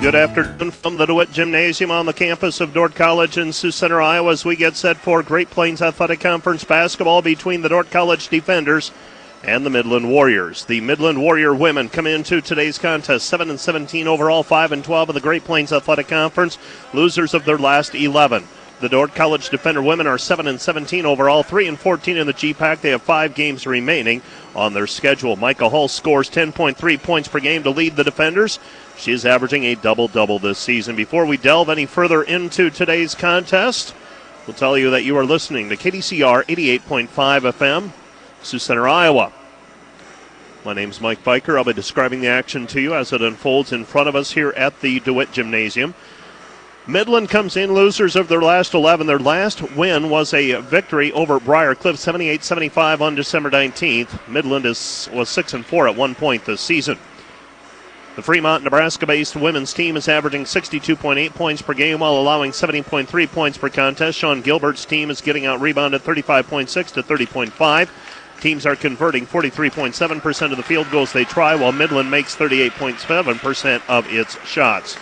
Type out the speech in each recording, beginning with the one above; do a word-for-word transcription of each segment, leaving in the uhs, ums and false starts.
Good afternoon from the DeWitt Gymnasium on the campus of Dordt College in Sioux Center, Iowa, as we get set for Great Plains Athletic Conference basketball between the Dordt College Defenders and the Midland Warriors. The Midland Warrior women come into today's contest seven and seventeen overall, five and twelve in the Great Plains Athletic Conference, losers of their last eleven. The Dordt College Defender women are seven and seventeen overall, three and fourteen in the G PAC. They have five games remaining on their schedule. Micah Hull scores ten point three points per game to lead the Defenders. She is averaging a double-double this season. Before we delve any further into today's contest, we'll tell you that you are listening to K D C R eighty-eight point five F M, Sioux Center, Iowa. My name's Mike Biker. I'll be describing the action to you as it unfolds in front of us here at the DeWitt Gymnasium. Midland comes in losers of their last eleven. Their last win was a victory over Briar Cliff, seventy-eight seventy-five on December nineteenth. Midland is, was six and four at one point this season. The Fremont, Nebraska-based women's team is averaging sixty-two point eight points per game while allowing seventy point three points per contest. Sean Gilbert's team is getting out-rebounded thirty-five point six to thirty point five. Teams are converting forty-three point seven percent of the field goals they try, while Midland makes thirty-eight point seven percent of its shots.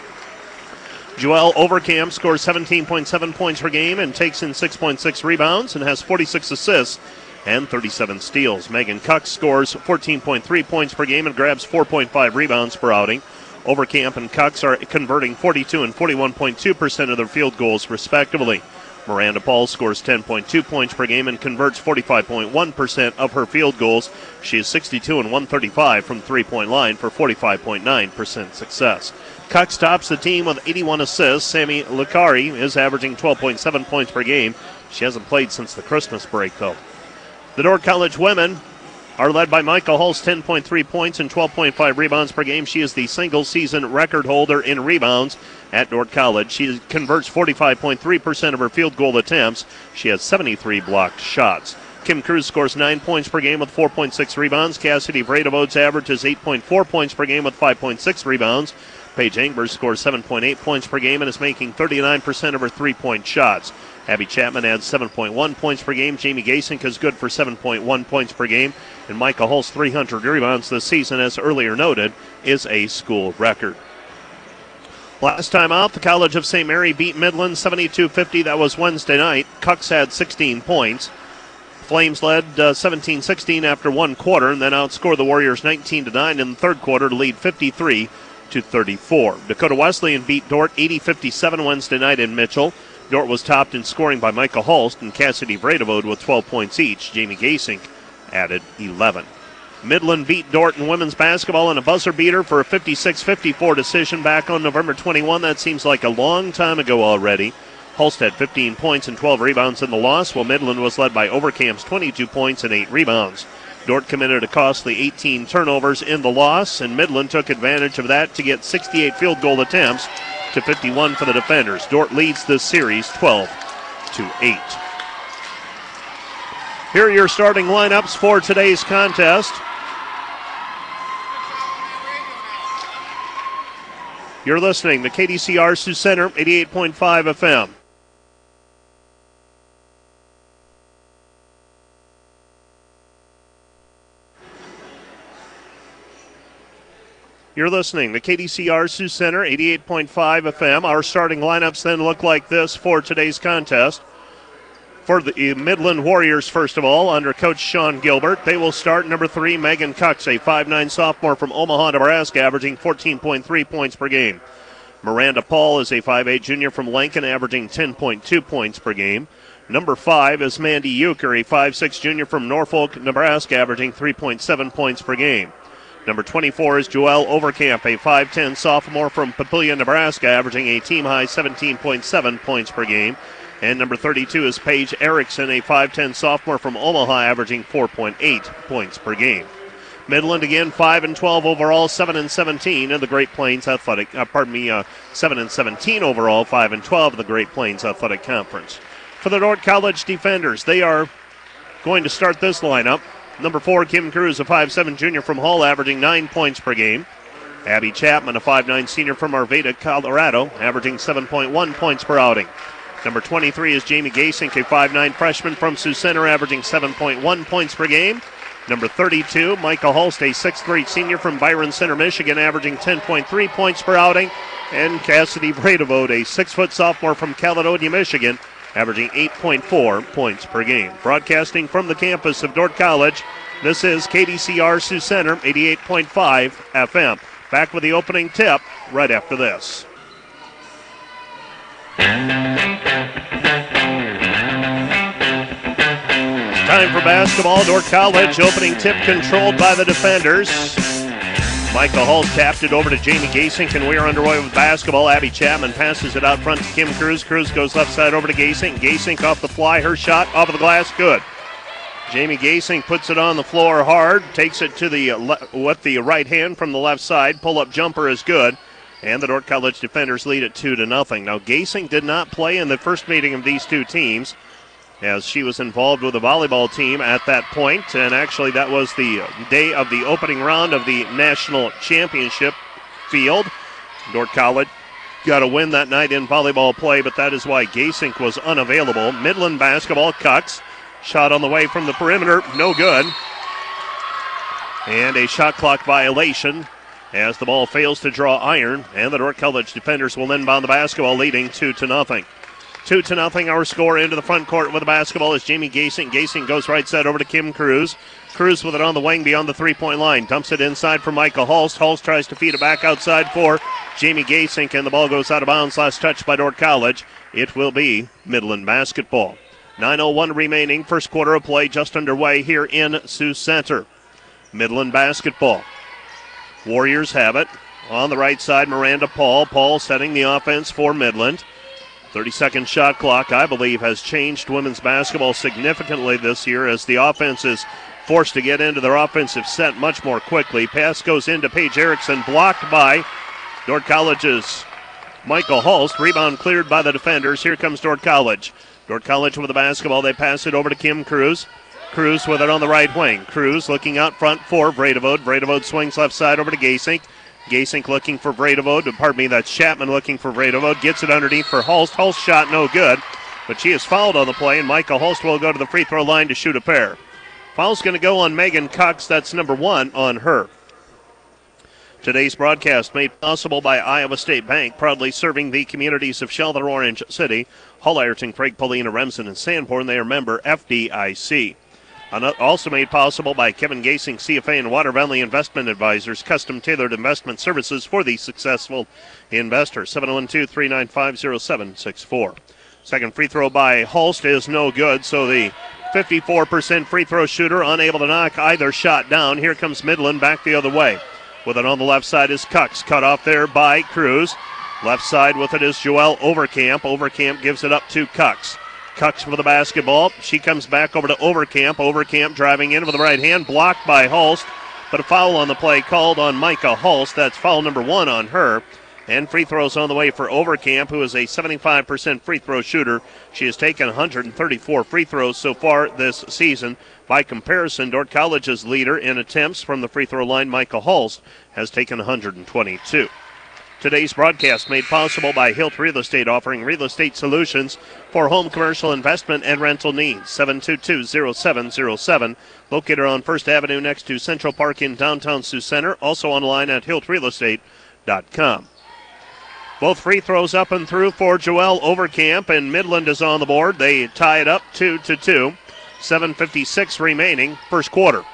Joelle Overkamp scores seventeen point seven points per game and takes in six point six rebounds and has forty-six assists and thirty-seven steals. Megan Cuck scores fourteen point three points per game and grabs four point five rebounds per outing. Overkamp and Cucks are converting forty-two and forty-one point two percent of their field goals, respectively. Miranda Paul scores ten point two points per game and converts forty-five point one percent of her field goals. She is sixty-two and one thirty-five from three-point line for forty-five point nine percent success. Cucks tops the team with eighty-one assists. Sammy Licari is averaging twelve point seven points per game. She hasn't played since the Christmas break, though. The Dordt College women are led by Micah Hulse, ten point three points and twelve point five rebounds per game. She is the single-season record holder in rebounds at Dordt College. She converts forty-five point three percent of her field goal attempts. She has seventy-three blocked shots. Kim Cruz scores nine points per game with four point six rebounds. Cassidy Vredevode's average is eight point four points per game with five point six rebounds. Paige Engbers scores seven point eight points per game and is making thirty-nine percent of her three-point shots. Abby Chapman adds seven point one points per game. Jamie Gasink is good for seven point one points per game. And Micah Hulse, three hundred rebounds this season, as earlier noted, is a school record. Last time out, the College of Saint Mary beat Midland seventy-two fifty. That was Wednesday night. Cucks had sixteen points. Flames led uh, seventeen sixteen after one quarter and then outscored the Warriors nineteen to nine in the third quarter to lead fifty-three to thirty-four. Dakota Wesleyan beat Dordt eighty fifty-seven Wednesday night in Mitchell. Dordt was topped in scoring by Micah Hulst and Cassidy Vredevode with twelve points each. Jamie Gasink added eleven. Midland beat Dordt in women's basketball in a buzzer beater for a fifty-six fifty-four decision back on November twenty-first. That seems like a long time ago already. Hulst had fifteen points and twelve rebounds in the loss, while Midland was led by Overkamp's twenty-two points and eight rebounds. Dordt committed a costly eighteen turnovers in the loss, and Midland took advantage of that to get sixty-eight field goal attempts to fifty-one for the defenders. Dordt leads this series twelve to eight. Here are your starting lineups for today's contest. You're listening to K D C R Sioux Center, eighty-eight point five F M. You're listening to K D C R Sioux Center, eighty-eight point five F M. Our starting lineups then look like this for today's contest. For the Midland Warriors, first of all, under Coach Sean Gilbert, they will start number three, Megan Cucks, a five nine sophomore from Omaha, Nebraska, averaging fourteen point three points per game. Miranda Paul is a five eight junior from Lincoln, averaging ten point two points per game. Number five is Mandy Euchre, a five six junior from Norfolk, Nebraska, averaging three point seven points per game. Number twenty-four is Joelle Overkamp, a five ten sophomore from Papillion, Nebraska, averaging a team-high seventeen point seven points per game. And number thirty-two is Paige Erickson, a five ten sophomore from Omaha, averaging four point eight points per game. Midland again, five and twelve overall, seven and seventeen in the Great Plains Athletic. Uh, pardon me, uh, seven and seventeen overall, five and twelve in the Great Plains Athletic Conference. For the Dordt College defenders, they are going to start this lineup. Number four, Kim Cruz, a five seven junior from Hull, averaging nine points per game. Abby Chapman, a five nine senior from Arvada, Colorado, averaging seven point one points per outing. Number twenty-three is Jamie Gasink, a five nine freshman from Sioux Center, averaging seven point one points per game. Number thirty-two, Michael Holst, a sixth grade senior from Byron Center, Michigan, averaging ten point three points per outing. And Cassidy Bredevode, a six-foot sophomore from Caledonia, Michigan, averaging eight point four points per game. Broadcasting from the campus of Dordt College, this is K D C R Sioux Center, eighty-eight point five F M. Back with the opening tip right after this. Time for basketball. Dordt College opening tip controlled by the defenders. Michael Hull tapped it over to Jamie Gasink, and we are underway with basketball. Abby Chapman passes it out front to Kim Cruz. Cruz goes left side over to Gasink. Gasink off the fly. Her shot off of the glass. Good. Jamie Gasink puts it on the floor hard. Takes it to the le- with the right hand from the left side. Pull-up jumper is good. And the Dordt College defenders lead it two to nothing. Now, Gasink did not play in the first meeting of these two teams, as she was involved with the volleyball team at that point, and actually that was the day of the opening round of the national championship field. Dordt College got a win that night in volleyball play, but that is why Gasink was unavailable. Midland basketball, Cox, shot on the way from the perimeter, no good. And a shot clock violation as the ball fails to draw iron, and the Dordt College defenders will inbound the basketball, leading two to nothing. Two to nothing, our score. Into the front court with the basketball is Jamie Gasink. Gasink goes right side over to Kim Cruz. Cruz with it on the wing beyond the three-point line. Dumps it inside for Michael Hulst. Hulst tries to feed it back outside for Jamie Gasink, and the ball goes out of bounds. Last touch by Dordt College. It will be Midland basketball. nine oh one remaining. First quarter of play just underway here in Sioux Center. Midland basketball. Warriors have it. On the right side, Miranda Paul. Paul setting the offense for Midland. thirty-second shot clock, I believe, has changed women's basketball significantly this year as the offense is forced to get into their offensive set much more quickly. Pass goes into Paige Erickson, blocked by Dordt College's Michael Hulst. Rebound cleared by the defenders. Here comes Dordt College. Dordt College with the basketball. They pass it over to Kim Cruz. Cruz with it on the right wing. Cruz looking out front for Bredevode. Bredevode swings left side over to Gasink. Gasink looking for Bredevode. Pardon me, that's Chapman looking for Bredevode. Gets it underneath for Hulst. Hulst shot no good, but she is fouled on the play, and Michael Hulst will go to the free throw line to shoot a pair. Foul's going to go on Megan Cox. That's number one on her. Today's broadcast made possible by Iowa State Bank, proudly serving the communities of Sheldon, Orange City, Hull, Ireton, Craig, Paulina, Remsen, and Sanborn. They are member F D I C. Also made possible by Kevin Gasink, C F A, and Water Valley Investment Advisors, custom-tailored investment services for the successful investor. seven one two, three nine five, zero seven six four. Second free throw by Hulst is no good, so the fifty-four percent free throw shooter unable to knock either shot down. Here comes Midland back the other way. With it on the left side is Cox, cut off there by Cruz. Left side with it is Joelle Overcamp. Overcamp gives it up to Cox. Cox for the basketball. She comes back over to Overcamp. Overcamp driving in with the right hand, blocked by Hulst, but a foul on the play called on Micah Hulst. That's foul number one on her. And free throws on the way for Overcamp, who is a seventy-five percent free throw shooter. She has taken one hundred thirty-four free throws so far this season. By comparison, Dordt College's leader in attempts from the free throw line, Michael Hulst, has taken one hundred twenty-two. Today's broadcast made possible by Hilt Real Estate, offering real estate solutions for home commercial investment and rental needs. seven two two, zero seven zero seven, located on First Avenue next to Central Park in downtown Sioux Center. Also online at hilt real estate dot com. Both free throws up and through for Joelle Overcamp, and Midland is on the board. They tie it up two to two. seven fifty-six remaining, first quarter.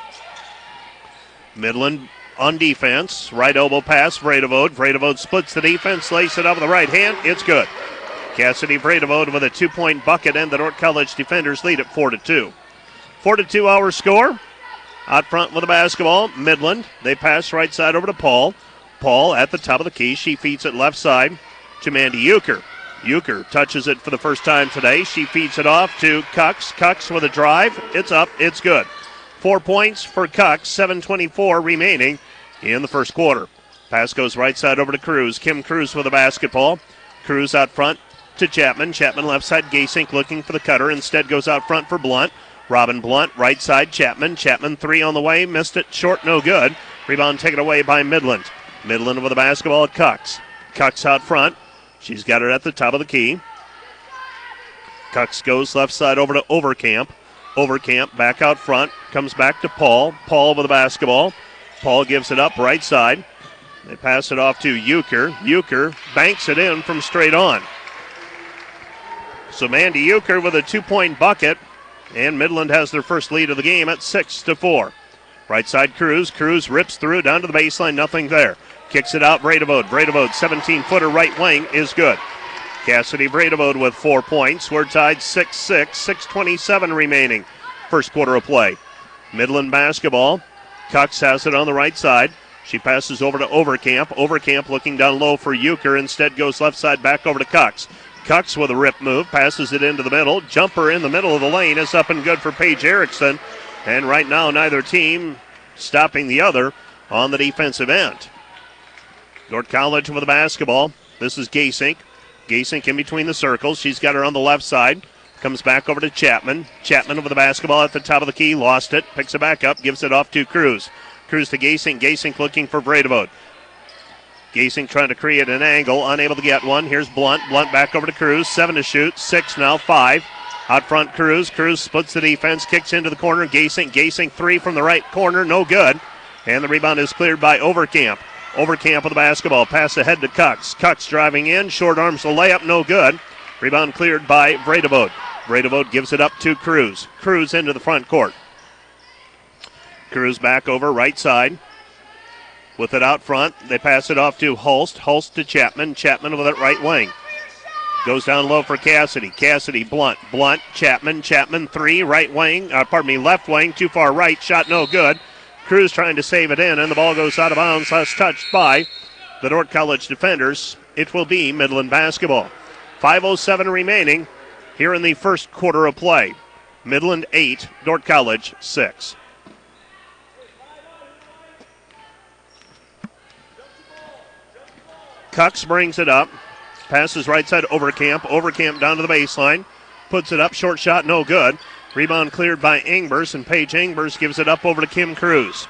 Midland on defense, right elbow pass, Bredevode. Bredevode splits the defense, lays it up with the right hand. It's good. Cassidy Bredevode with a two-point bucket, and the Dordt College defenders lead at four to two. four to two our score. Out front with the basketball, Midland. They pass right side over to Paul. Paul at the top of the key. She feeds it left side to Mandy Euchre. Euchre touches it for the first time today. She feeds it off to Cox. Cox with a drive. It's up. It's good. Four points for Cox, seven twenty-four remaining in the first quarter. Pass goes right side over to Cruz. Kim Cruz with the basketball. Cruz out front to Chapman. Chapman left side, Gasink looking for the cutter. Instead goes out front for Blunt. Robin Blunt, right side, Chapman. Chapman three on the way, missed it short, no good. Rebound taken away by Midland. Midland with the basketball at Cox. Cox out front. She's got it at the top of the key. Cox goes left side over to Overcamp. Overcamp back out front, comes back to Paul. Paul with the basketball. Paul gives it up right side. They pass it off to Euchre. Euchre banks it in from straight on. So Mandy Euchre with a two-point bucket, and Midland has their first lead of the game at six to four. Right side Cruz. Cruz rips through down to the baseline, nothing there. Kicks it out, Bredevode. Bredevode, seventeen-footer right wing is good. Cassidy Bredevode with four points. We're tied six six, six twenty-seven remaining. First quarter of play. Midland basketball. Cox has it on the right side. She passes over to Overcamp. Overcamp looking down low for Euchre. Instead goes left side back over to Cox. Cox with a rip move, passes it into the middle. Jumper in the middle of the lane is up and good for Paige Erickson. And right now neither team stopping the other on the defensive end. Dordt College with the basketball. This is Gasink. Gasink in between the circles. She's got her on the left side. Comes back over to Chapman. Chapman with the basketball at the top of the key. Lost it. Picks it back up. Gives it off to Cruz. Cruz to Gasink. Gasink looking for Bredevode. Gasink trying to create an angle. Unable to get one. Here's Blunt. Blunt back over to Cruz. Seven to shoot. Six now. Five. Out front Cruz. Cruz splits the defense. Kicks into the corner. Gasink. Gasink three from the right corner. No good. And the rebound is cleared by Overcamp. Overcamp with the basketball. Pass ahead to Cox. Cox driving in. Short arms the layup. No good. Rebound cleared by Bredevode. Bredevode gives it up to Cruz. Cruz into the front court. Cruz back over right side. With it out front, they pass it off to Hulst. Hulst to Chapman. Chapman with it right wing. Goes down low for Cassidy. Cassidy, Blunt. Blunt, Chapman. Chapman, three, right wing. Uh, pardon me, left wing. Too far right. Shot no good. Cruz trying to save it in, and the ball goes out of bounds. Last touched by the Dordt College defenders. It will be Midland basketball. five oh seven remaining here in the first quarter of play. Midland eight, Dordt College six. Cox brings it up. Passes right side Overcamp. Overcamp down to the baseline. Puts it up. Short shot, no good. Rebound cleared by Engbers, and Paige Engbers gives it up over to Kim Cruz.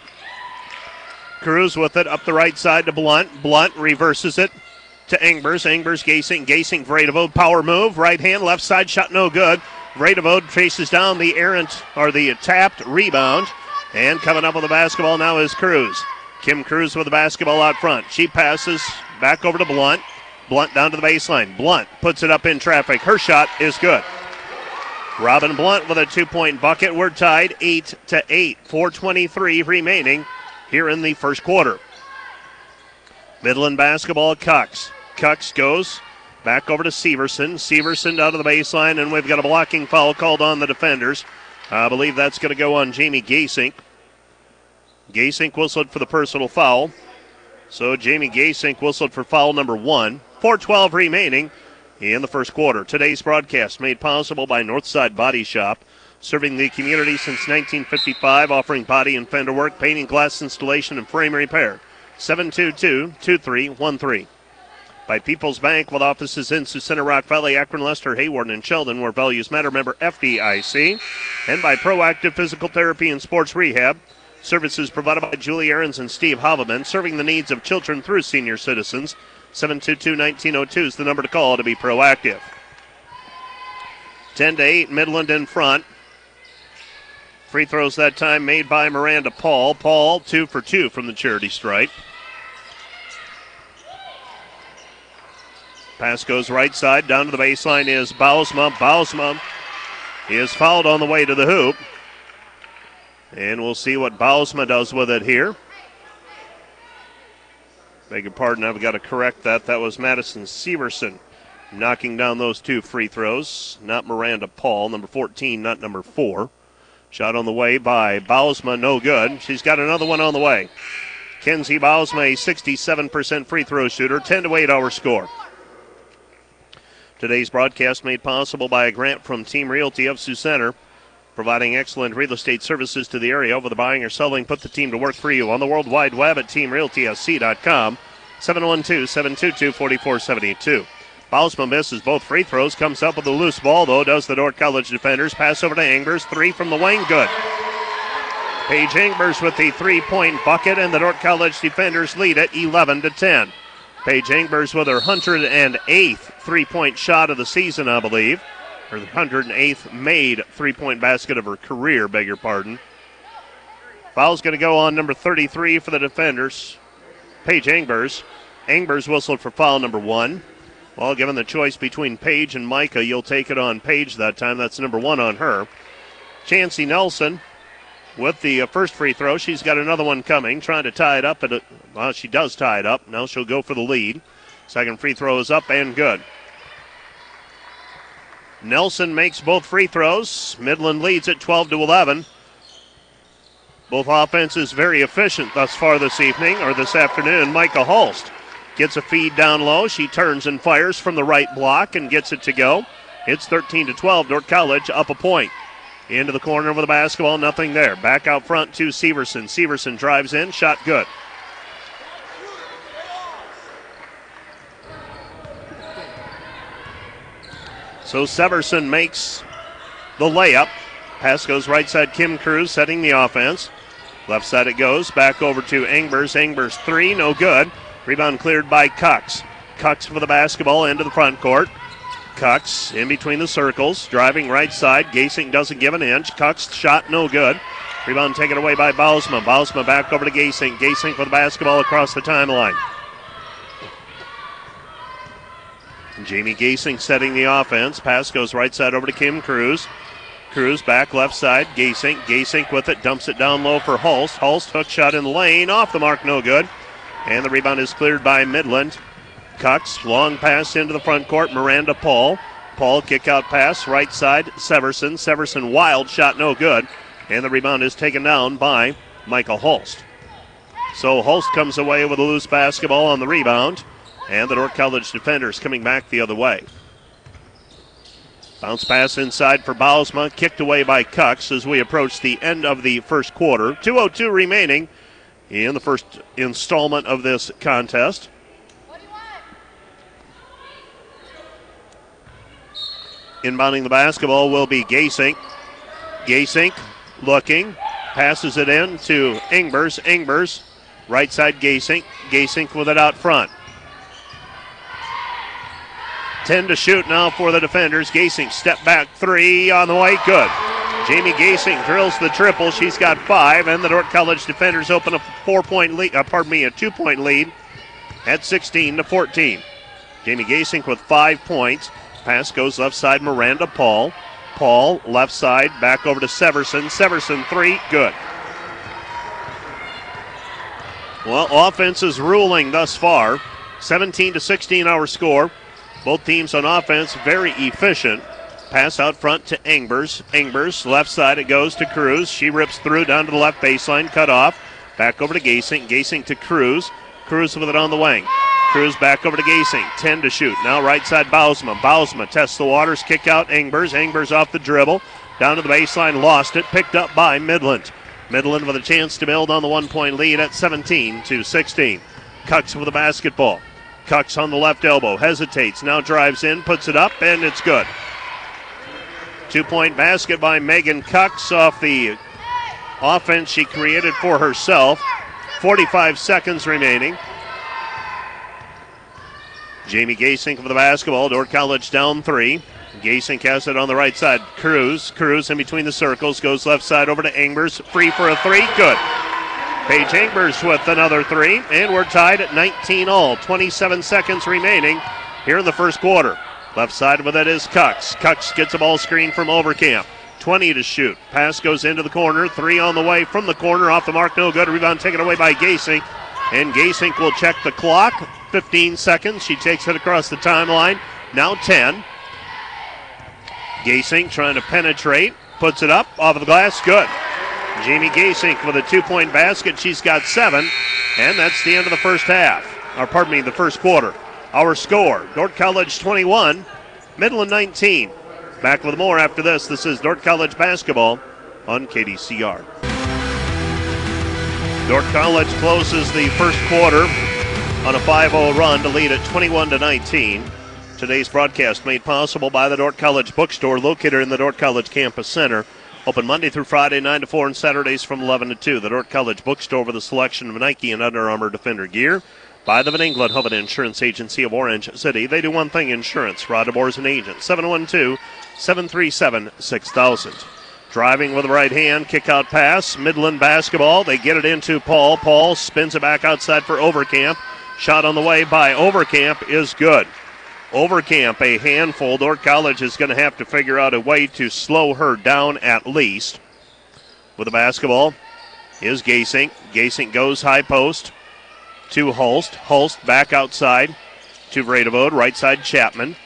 Cruz with it up the right side to Blunt. Blunt reverses it to Engbers. Engbers, Gasink. Gasink, Bredevode. Power move. Right hand, left side shot, no good. Bredevode chases down the errant, or the tapped rebound. And coming up with the basketball now is Cruz. Kim Cruz with the basketball out front. She passes back over to Blunt. Blunt down to the baseline. Blunt puts it up in traffic. Her shot is good. Robin Blunt with a two-point bucket. We're tied eight to eight. four twenty-three remaining here in the first quarter. Midland basketball, Cox. Cox goes back over to Severson. Severson down to the baseline, and we've got a blocking foul called on the defenders. I believe that's going to go on Jamie Gasink. Gasink whistled for the personal foul. So Jamie Gasink whistled for foul number one. four twelve remaining in the first quarter. Today's broadcast made possible by Northside Body Shop, serving the community since nineteen fifty-five, offering body and fender work, painting, glass installation, and frame repair. seven two two, two three one three. By People's Bank, with offices in Sioux Center, Rock Valley, Akron, Lester, Hayward, and Sheldon, where values matter, member F D I C. And by Proactive Physical Therapy and Sports Rehab. Services provided by Julie Ahrens and Steve Haveman, serving the needs of children through senior citizens. seven two two, one nine zero two is the number to call to be proactive. ten to eight, Midland in front. Free throws that time made by Miranda Paul. Paul, two for two from the charity stripe. Pass goes right side. Down to the baseline is Bausma. Bausma is fouled on the way to the hoop. And we'll see what Bausma does with it here. Beg your pardon, I've got to correct that. That was Madison Severson knocking down those two free throws. Not Miranda Paul, number fourteen, not number four. Shot on the way by Bausma, no good. She's got another one on the way. Kenzie Bausma, a sixty-seven percent free throw shooter, ten to eight our score. Today's broadcast made possible by a grant from Team Realty of Sioux Center, providing excellent real estate services to the area. Over the buying or selling, put the team to work for you on the World Wide Web at team realty s c dot com. seven one two, seven two two, four four seven two. Bausma misses both free throws, comes up with a loose ball, though, does the Dordt College defenders. Pass over to Engbers, three from the wing, good. Paige Engbers with the three-point bucket, and the Dordt College defenders lead it eleven to ten. Paige Engbers with her one hundred eighth three-point shot of the season, I believe. her one hundred eighth made three-point basket of her career, beg your pardon. Foul's going to go on number thirty-three for the defenders, Paige Engbers. Engbers whistled for foul number one. Well, given the choice between Paige and Micah, you'll take it on Paige that time. That's number one on her. Chancey Nelson with the first free throw. She's got another one coming, trying to tie it up. At a, well, she does tie it up. Now she'll go for the lead. Second free throw is up and good. Nelson makes both free throws. Midland leads at twelve to eleven. Both offenses very efficient thus far this evening, or this afternoon. Micah Holst gets a feed down low. She turns and fires from the right block and gets it to go. It's thirteen to twelve. Dordt College up a point. Into the corner with the basketball, nothing there. Back out front to Severson. Severson drives in, shot good. So Severson makes the layup. Pass goes right side. Kim Cruz setting the offense. Left side it goes. Back over to Engbers. Engbers three, no good. Rebound cleared by Cox. Cox for the basketball into the front court. Cox in between the circles. Driving right side. Gasink doesn't give an inch. Cox shot no good. Rebound taken away by Bausma. Bausma back over to Gasink. Gasink for the basketball across the timeline. Jamie Gasink setting the offense. Pass goes right side over to Kim Cruz. Cruz back left side. Gasink. Gasink with it. Dumps it down low for Hulst. Hulst hook shot in the lane. Off the mark. No good. And the rebound is cleared by Midland. Cox. Long pass into the front court. Miranda Paul. Paul kick out pass. Right side. Severson. Severson wild shot. No good. And the rebound is taken down by Michael Hulst. So Hulst comes away with a loose basketball on the rebound. And the Dordt College defenders coming back the other way. Bounce pass inside for Bausma, kicked away by Cox as we approach the end of the first quarter. two oh two remaining in the first installment of this contest. What do you want? Inbounding the basketball will be Gasink. Gasink looking, passes it in to Engbers. Engbers, right side Gasink. Gasink with it out front. ten to shoot now for the defenders. Gasink step back three on the way. Good. Jamie Gasink drills the triple. She's got five, and the Dordt College defenders open a four-point lead. Uh, pardon me, a two-point lead at sixteen to fourteen. Jamie Gasink with five points. Pass goes left side. Miranda Paul. Paul left side. Back over to Severson. Severson three. Good. Well, offense is ruling thus far. seventeen to sixteen our score. Both teams on offense very efficient. Pass out front to Engbers. Engbers, left side it goes to Cruz. She rips through down to the left baseline, cut off. Back over to Gasink. Gasink to Cruz. Cruz with it on the wing. Cruz back over to Gasink. ten to shoot. Now right side Bausma. Bausma tests the waters, kick out Engbers. Engbers off the dribble. Down to the baseline, lost it. Picked up by Midland. Midland with a chance to build on the one-point lead at seventeen to sixteen. Cox with the basketball. Cox on the left elbow, hesitates, now drives in, puts it up, and it's good. Two-point basket by Megan Cox off the offense she created for herself. forty-five seconds remaining. Jamie Gasink for the basketball. Dordt College down three. Gasink has it on the right side. Cruz, Cruz in between the circles, goes left side over to Engbers. Free for a three, good. Paige Engbers with another three, and we're tied at nineteen all. twenty-seven seconds remaining here in the first quarter. Left side with it is Cox. Cox gets a ball screen from Overcamp. twenty to shoot. Pass goes into the corner. Three on the way from the corner. Off the mark, no good. Rebound taken away by Gasink. And Gasink will check the clock. fifteen seconds. She takes it across the timeline. Now ten. Gasink trying to penetrate. Puts it up. Off of the glass. Good. Jamie Gasink with a two-point basket. She's got seven, and that's the end of the first half. Or pardon me, the first quarter. Our score, Dordt College twenty-one, Midland nineteen. Back with more after this. This is Dordt College basketball on K D C R. Dordt College closes the first quarter on a five oh run to lead at twenty-one to nineteen. Today's broadcast made possible by the Dordt College Bookstore located in the Dordt College Campus Center. Open Monday through Friday, nine to four, and Saturdays from eleven to two. The Dordt College Bookstore with a selection of Nike and Under Armour Defender gear. By the Van England Hoven Insurance Agency of Orange City. They do one thing, insurance. Rod DeBoer is an agent. seven one two, seven three seven, six thousand. Driving with the right hand, kick out pass, Midland basketball. They get it into Paul. Paul spins it back outside for Overcamp. Shot on the way by Overcamp is good. Overcamp, a handful. Dordt College is going to have to figure out a way to slow her down at least. With the basketball is Gasink. Gasink goes high post to Holst. Holst back outside to Vredevode. Right side Chapman.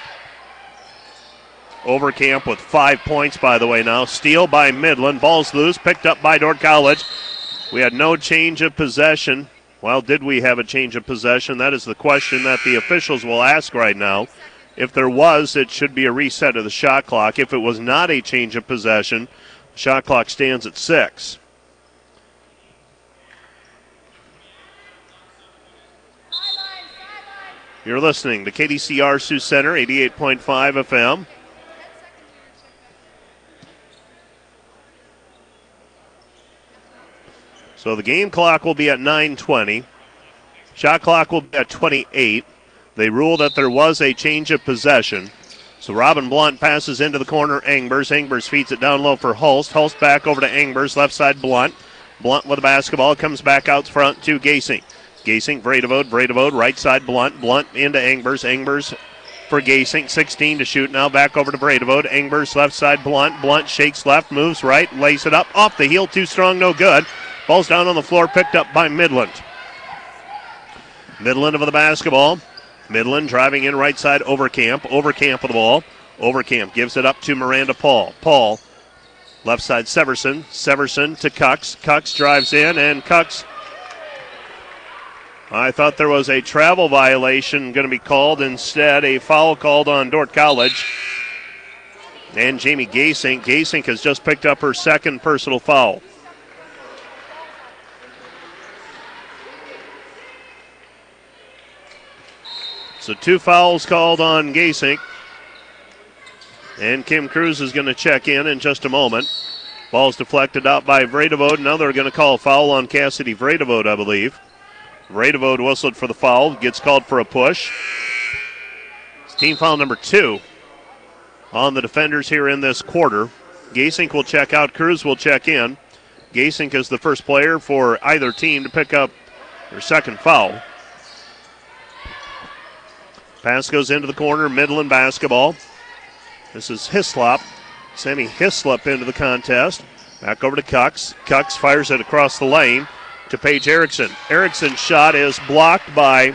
Overcamp with five points, by the way, now. Steal by Midland. Ball's loose. Picked up by Dordt College. We had no change of possession. Well, did we have a change of possession? That is the question that the officials will ask right now. If there was, it should be a reset of the shot clock. If it was not a change of possession, the shot clock stands at six. You're listening to K D C R Sioux Center, eighty-eight point five F M. So the game clock will be at nine twenty. Shot clock will be at twenty-eight. They rule that there was a change of possession. So Robin Blunt passes into the corner. Engbers. Engbers feeds it down low for Hulst. Hulst back over to Engbers. Left side Blunt. Blunt with the basketball. Comes back out front to Gasink. Gasink, Vredevode. Vredevode, right side Blunt. Blunt into Engbers. Engbers for Gasink. sixteen to shoot now. Back over to Vredevode. Engbers left side Blunt. Blunt shakes left. Moves right. Lays it up. Off the heel. Too strong. No good. Ball's down on the floor, picked up by Midland. Midland with the basketball. Midland driving in right side, Overcamp. Overcamp with the ball. Overcamp gives it up to Miranda Paul. Paul, left side Severson. Severson to Cucks. Cucks drives in, and Cucks. I thought there was a travel violation going to be called. Instead, a foul called on Dordt College. And Jamie Gasink. Gasink has just picked up her second personal foul. So two fouls called on Gasink. And Kim Cruz is going to check in in just a moment. Ball's deflected out by Vredevode. Now they're going to call a foul on Cassidy Vredevode, I believe. Vredevode whistled for the foul. Gets called for a push. It's team foul number two on the defenders here in this quarter. Gasink will check out. Cruz will check in. Gasink is the first player for either team to pick up their second foul. Pass goes into the corner, Midland basketball. This is Hislop. Sammy Hislop into the contest. Back over to Cucks. Cucks fires it across the lane to Paige Erickson. Erickson's shot is blocked by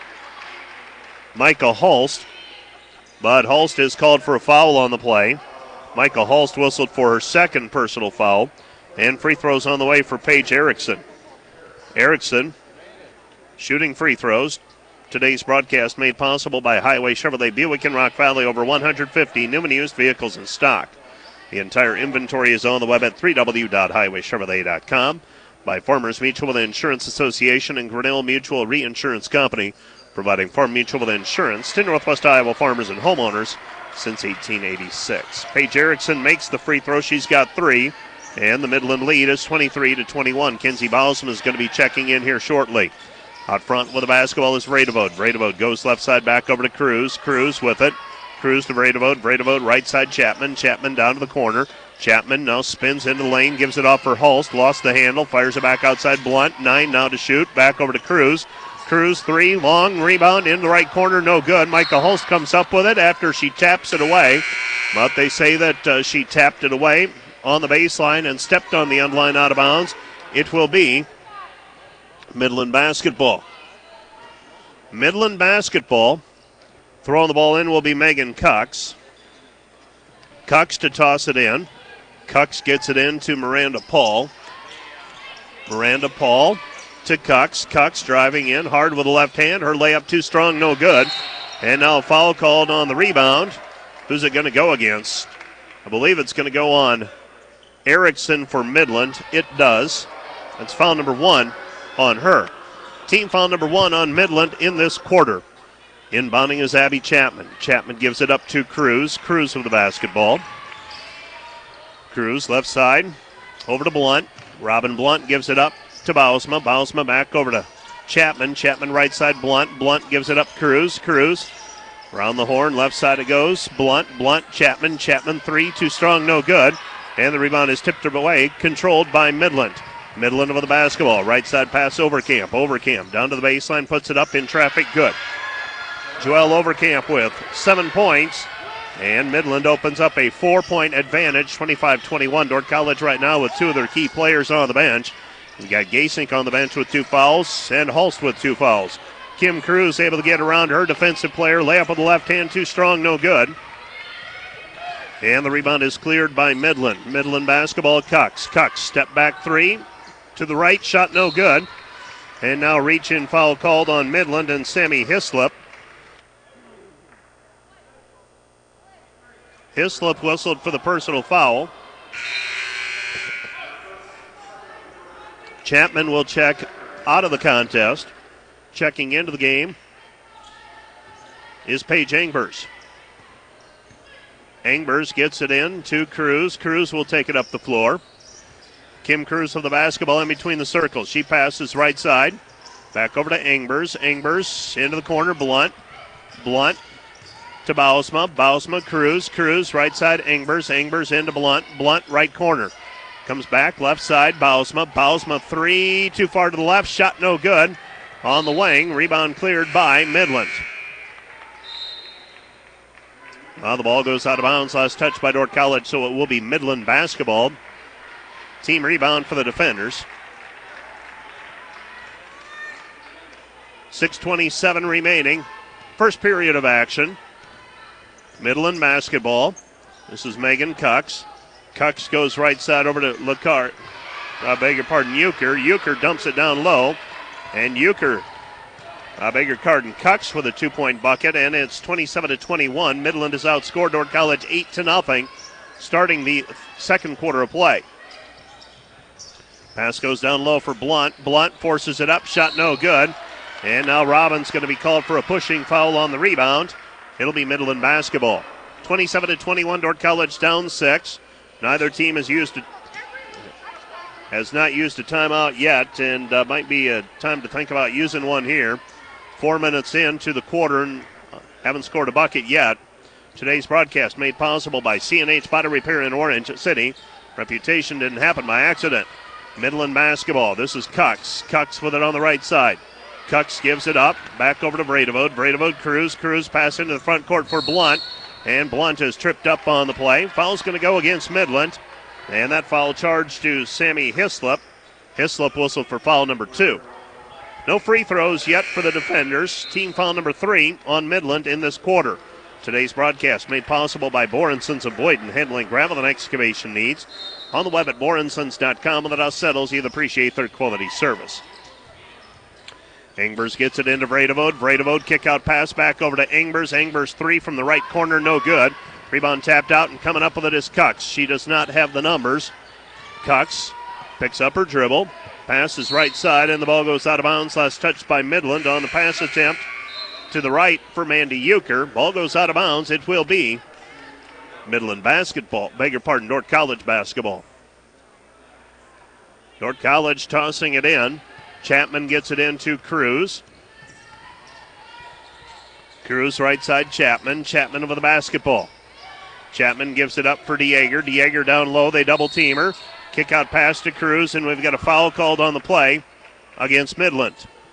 Micah Hulst, but Hulst is called for a foul on the play. Micah Hulst whistled for her second personal foul, and free throws on the way for Paige Erickson. Erickson shooting free throws. Today's broadcast made possible by Highway Chevrolet Buick in Rock Valley. Over one hundred fifty new and used vehicles in stock. The entire inventory is on the web at w w w dot highway chevrolet dot com. By Farmers Mutual Insurance Association and Grinnell Mutual Reinsurance Company, providing farm mutual insurance to Northwest Iowa farmers and homeowners since eighteen eighty-six. Paige Erickson makes the free throw. She's got three, and the Midland lead is twenty-three to twenty-one. Kenzie Bowsman is going to be checking in here shortly. Out front with the basketball is Vredevode. Vredevode goes left side back over to Cruz. Cruz with it. Cruz to Vredevode. Vredevode right side Chapman. Chapman down to the corner. Chapman now spins into the lane, gives it off for Hulst. Lost the handle, fires it back outside Blunt. Nine now to shoot. Back over to Cruz. Cruz three, long rebound in the right corner, no good. Micah Hulst comes up with it after she taps it away. But they say that uh, she tapped it away on the baseline and stepped on the end line out of bounds. It will be Midland basketball. Midland basketball. Throwing the ball in will be Megan Cucks. Cucks to toss it in. Cucks gets it in to Miranda Paul. Miranda Paul to Cucks. Cucks driving in hard with the left hand. Her layup too strong, no good. And now a foul called on the rebound. Who's it going to go against? I believe it's going to go on Erickson for Midland. It does. That's foul number one on her. Team foul number one on Midland in this quarter. Inbounding is Abby Chapman. Chapman gives it up to Cruz. Cruz with the basketball. Cruz left side. Over to Blunt. Robin Blunt gives it up to Bausma. Bausma back over to Chapman. Chapman right side Blunt. Blunt gives it up Cruz. Cruz Around the horn, left side it goes. Blunt, Blunt, Chapman. Chapman three, too strong, no good. And the rebound is tipped away, controlled by Midland. Midland with the basketball. Right side pass, Overcamp. Overcamp down to the baseline, puts it up in traffic, good. Joel Overcamp with seven points. And Midland opens up a four-point advantage, twenty-five twenty-one. Dordt College right now with two of their key players on the bench. We got Gasink on the bench with two fouls and Holst with two fouls. Kim Cruz able to get around her defensive player. Layup with the left hand, too strong, no good. And the rebound is cleared by Midland. Midland basketball, Cox. Cox, step back three. To the right, shot no good. And now reach-in foul called on Midland and Sammy Hislop. Hislop whistled for the personal foul. Chapman will check out of the contest. Checking into the game is Paige Engbers. Engbers gets it in to Cruz. Cruz will take it up the floor. Kim Cruz with the basketball in between the circles. She passes right side. Back over to Engbers. Engbers into the corner. Blunt. Blunt to Bausma. Bausma, Cruz. Cruz, right side, Engbers. Engbers into Blunt. Blunt, right corner. Comes back, left side, Bausma. Bausma, three, too far to the left. Shot no good. On the wing, rebound cleared by Midland. Well, the ball goes out of bounds. Last touch by Dordt College, so it will be Midland basketball. Team rebound for the defenders. six twenty-seven remaining. First period of action. Midland basketball. This is Megan Cucks. Cucks goes right side over to LeCart. I beg your pardon, Euchre. Euchre dumps it down low. And Euchre, I beg your pardon, Cucks with a two-point bucket, and it's twenty-seven to twenty-one. Midland has outscored Dordt College eight to nothing, starting the second quarter of play. Pass goes down low for Blunt. Blunt forces it up, shot no good. And now Robbins going to be called for a pushing foul on the rebound. It'll be Midland basketball. twenty-seven to twenty-one, Dordt College down six. Neither team has used a has not used a timeout yet, and uh, might be a time to think about using one here. Four minutes into the quarter and haven't scored a bucket yet. Today's broadcast made possible by C and H Body Repair in Orange City. Reputation didn't happen by accident. Midland basketball. This is Cucks. Cucks with it on the right side. Cucks gives it up. Back over to Bredevode. Bredevode, Cruz. Cruz pass into the front court for Blunt. And Blunt is tripped up on the play. Foul's going to go against Midland. And that foul charge to Sammy Hislop. Hislop whistled for foul number two. No free throws yet for the defenders. Team foul number three on Midland in this quarter. Today's broadcast made possible by Borensons of Boyden, handling gravel and excavation needs. On the web at borensons dot com. When the dust settles, you'll appreciate their quality service. Engbers gets it into Bredevode. Bredevode kick out pass back over to Engbers. Engbers three from the right corner, no good. Rebound tapped out, and coming up with it is Cucks. She does not have the numbers. Cucks picks up her dribble. Passes right side, and the ball goes out of bounds. Last touched by Midland on the pass attempt to the right for Mandy Euchre. Ball goes out of bounds. It will be Midland basketball. Beg your pardon, Dordt College basketball. Dordt College tossing it in. Chapman gets it into Cruz. Cruz right side, Chapman. Chapman over the basketball. Chapman gives it up for DeYager. DeYager down low. They double team her. Kick out pass to Cruz, and we've got a foul called on the play against Midland.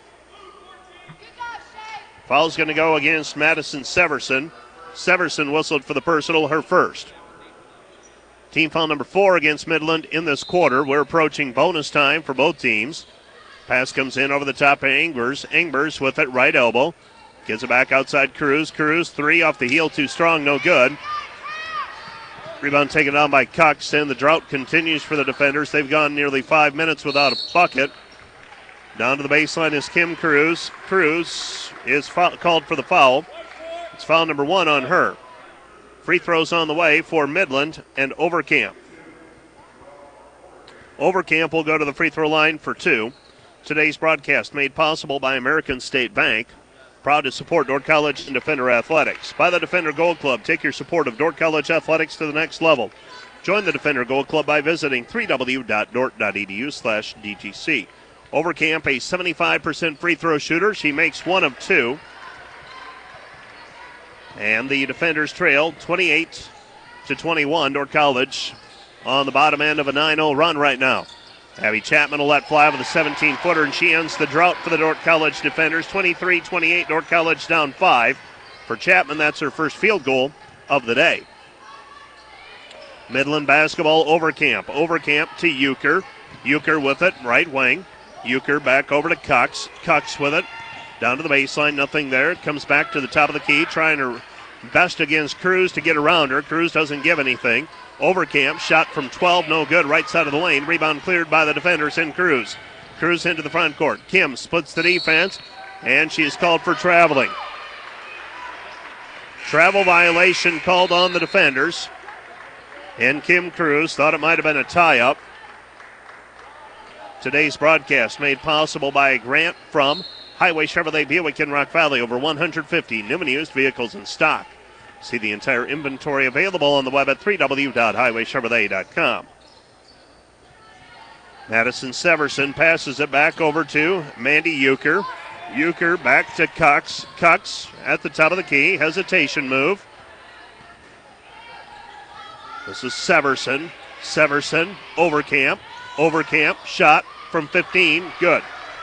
Foul's going to go against Madison Severson. Severson whistled for the personal, her first. Team foul number four against Midland in this quarter. We're approaching bonus time for both teams. Pass comes in over the top of Engbers. Engbers with it, right elbow. Gets it back outside Cruz. Cruz, three off the heel, too strong, no good. Rebound taken down by Cox, and the drought continues for the defenders. They've gone nearly five minutes without a bucket. Down to the baseline is Kim Cruz. Cruz is fo- called for the foul. It's foul number one on her. Free throws on the way for Midland and Overcamp. Overcamp will go to the free throw line for two. Today's broadcast made possible by American State Bank. Proud to support Dordt College and Defender Athletics. By the Defender Gold Club, take your support of Dordt College Athletics to the next level. Join the Defender Gold Club by visiting three w dot dort dot e d u slash d g c. Overcamp, a seventy-five percent free throw shooter. She makes one of two. And the defenders trail twenty-eight to twenty-one. Dordt College on the bottom end of a nine oh run right now. Abby Chapman will let fly with a seventeen-footer, and she ends the drought for the Dordt College defenders. twenty-three twenty-eight, Dordt College down five. For Chapman, that's her first field goal of the day. Midland basketball, Overcamp. Overcamp to Euchre. Euchre with it, right wing. Euchre back over to Cox. Cox with it. Down to the baseline, nothing there. It comes back to the top of the key, trying her best against Cruz to get around her. Cruz doesn't give anything. Overcamp, shot from twelve, no good, right side of the lane. Rebound cleared by the defenders in Cruz. Cruz into the front court. Kim splits the defense, and she is called for traveling. Travel violation called on the defenders. And Kim Cruz thought it might have been a tie-up. Today's broadcast made possible by a grant from Highway Chevrolet Buick in Rock Valley. Over one hundred fifty new and used vehicles in stock. See the entire inventory available on the web at three w dot highway chevrolet dot com. Madison Severson passes it back over to Mandy Euchre. Euchre back to Cox. Cox at the top of the key. Hesitation move. This is Severson. Severson, Overcamp. Overcamp, shot from fifteen. Good.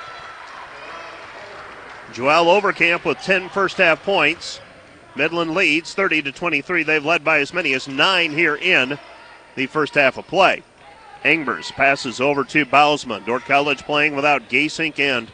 Joelle Overcamp with ten first half points. Midland leads thirty to twenty-three. They've led by as many as nine here in the first half of play. Engbers passes over to Bausman. Dordt College playing without Gasink and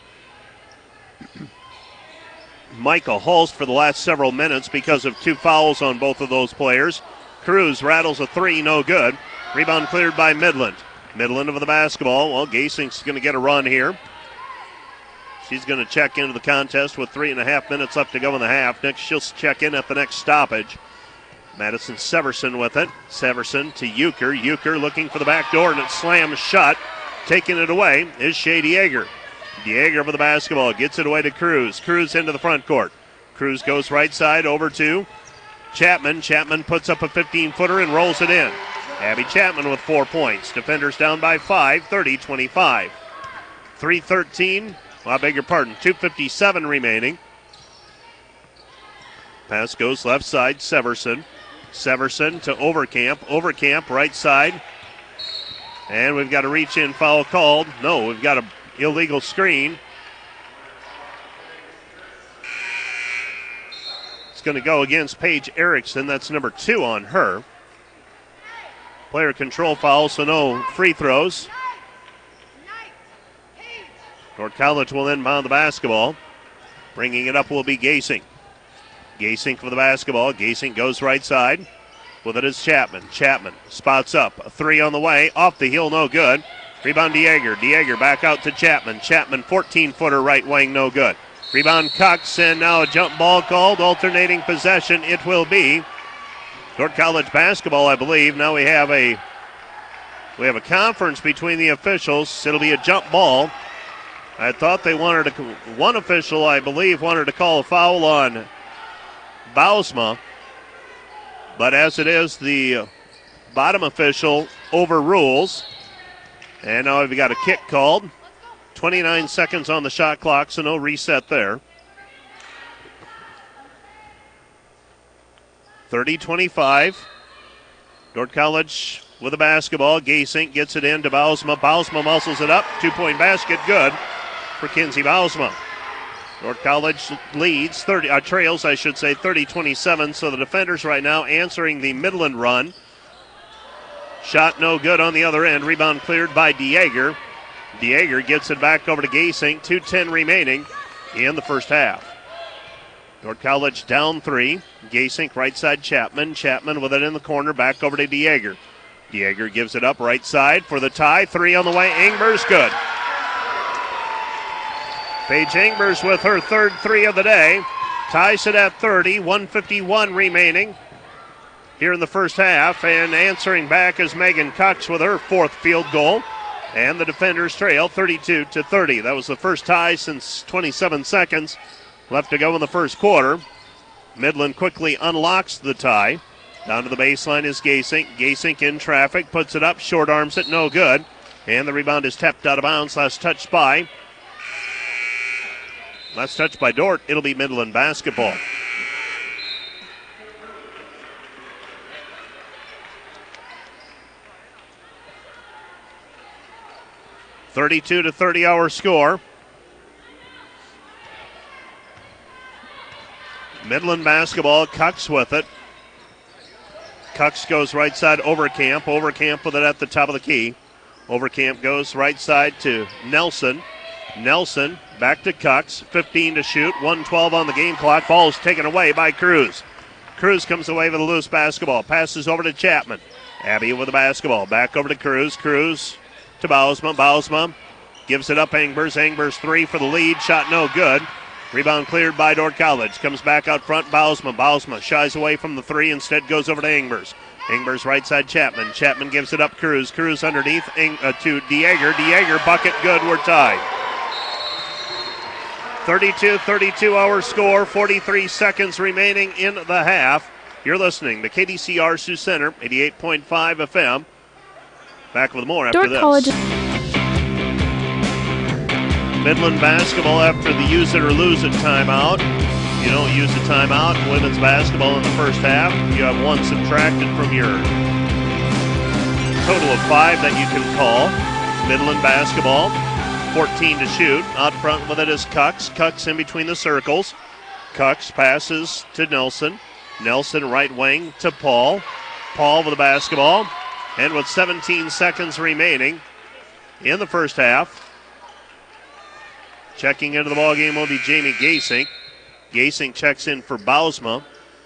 Michael Hulst for the last several minutes because of two fouls on both of those players. Cruz rattles a three, no good. Rebound cleared by Midland. Midland of the basketball. Well, Gasink's going to get a run here. She's going to check into the contest with three and a half minutes left to go in the half. Next, she'll check in at the next stoppage. Madison Severson with it. Severson to Euchre. Euchre looking for the back door, and it slams shut. Taking it away is Shea Dieger. Dieger with the basketball. Gets it away to Cruz. Cruz into the front court. Cruz goes right side over to Chapman. Chapman puts up a fifteen-footer and rolls it in. Abby Chapman with four points. Defenders down by five, thirty twenty-five. three thirteen. Well, I beg your pardon. two fifty-seven remaining. Pass goes left side. Severson. Severson to Overcamp. Overcamp right side. And we've got a reach-in foul called. No, we've got an illegal screen. It's going to go against Paige Erickson. That's number two on her. Player control foul, so no free throws. Dordt College will inbound the basketball. Bringing it up will be Gasink. Gasink for the basketball. Gasink goes right side. With it is Chapman. Chapman spots up. A three on the way. Off the heel, no good. Rebound Dieger. Dieger back out to Chapman. Chapman fourteen-footer right wing, no good. Rebound Cox, and now a jump ball called. Alternating possession it will be. Dordt College basketball, I believe. Now we have a we have a conference between the officials. It'll be a jump ball. I thought they wanted to, one official, I believe, wanted to call a foul on Bausma. But as it is, the bottom official overrules. And now we've got a kick called. twenty-nine seconds on the shot clock, so no reset there. thirty twenty-five. Dordt College with a basketball. Gasink gets it in to Bausma. Bausma muscles it up. Two-point basket, good for Kinsey Bausma. Dordt College leads, thirty, uh, trails, I should say, thirty twenty-seven. So the defenders right now answering the Midland run. Shot no good on the other end. Rebound cleared by Dieger. Dieger gets it back over to Gasink. two ten remaining in the first half. Dordt College down three. Gasink right side Chapman. Chapman with it in the corner. Back over to Dieger. Dieger gives it up right side for the tie. Three on the way. Engbers good. Paige Engbers with her third three of the day. Ties it at thirty. one fifty-one remaining here in the first half. And answering back is Megan Cox with her fourth field goal. And the defenders trail thirty-two to thirty. That was the first tie since twenty-seven seconds left to go in the first quarter. Midland quickly unlocks the tie. Down to the baseline is Gasink. Gasink in traffic, puts it up, short arms it, no good. And the rebound is tapped out of bounds. Last touch by. Last touch by Dordt. It'll be Midland basketball. thirty-two to thirty our score. Midland basketball, Cucks with it. Cucks goes right side Overcamp. Overcamp with it at the top of the key. Overcamp goes right side to Nelson. Nelson back to Cucks. fifteen to shoot. one twelve on the game clock. Ball's taken away by Cruz. Cruz comes away with a loose basketball. Passes over to Chapman. Abby with the basketball. Back over to Cruz. Cruz to Bausma. Bausma gives it up. Angbers. Angbers three for the lead. Shot no good. Rebound cleared by Dordt College. Comes back out front. Bausma. Bausma shies away from the three. Instead goes over to Angbers. Angbers right side Chapman. Chapman gives it up. Cruz. Cruz underneath Ing- uh, to Dieger. Dieger bucket good. We're tied. thirty-two thirty-two our score. forty-three seconds remaining in the half. You're listening to K D C R Sioux Center, eighty-eight point five F M. Back with more after Dordt this. College. Midland basketball after the use it or lose it timeout. You don't use the timeout in women's basketball in the first half. You have one subtracted from your total of five that you can call. Midland basketball, fourteen to shoot. Out front with it is Cucks. Cucks in between the circles. Cucks passes to Nelson. Nelson right wing to Paul. Paul with the basketball. And with seventeen seconds remaining in the first half, checking into the ballgame will be Jamie Gasink. Gasink checks in for Bausma.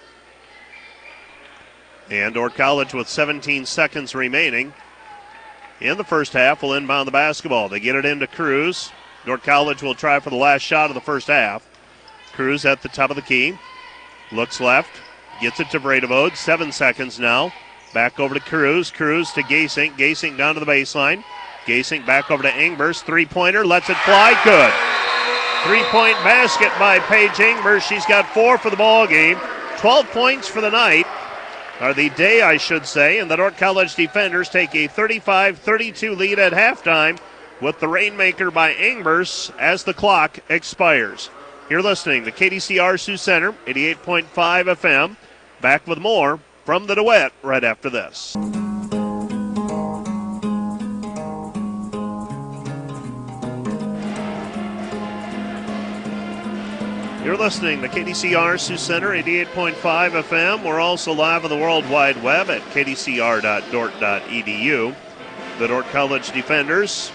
And Dordt College with seventeen seconds remaining in the first half will inbound the basketball. They get it into Cruz. Dordt College will try for the last shot of the first half. Cruz at the top of the key. Looks left. Gets it to Bredevode. Seven seconds now. Back over to Cruz. Cruz to Gasink. Gasink down to the baseline. Gasink back over to Angbers. Three-pointer. Lets it fly. Good. Three-point basket by Paige Angbers. She's got four for the ball game. twelve points for the night. Or the day, I should say. And the Dordt College defenders take a thirty-five thirty-two lead at halftime with the rainmaker by Angbers as the clock expires. You're listening to K D C R Sioux Center, eighty-eight point five F M. Back with more from the duet right after this. You're listening to K D C R Sioux Center, eighty-eight point five F M. We're also live on the World Wide Web at k d c r dot dort dot e d u. The Dordt College defenders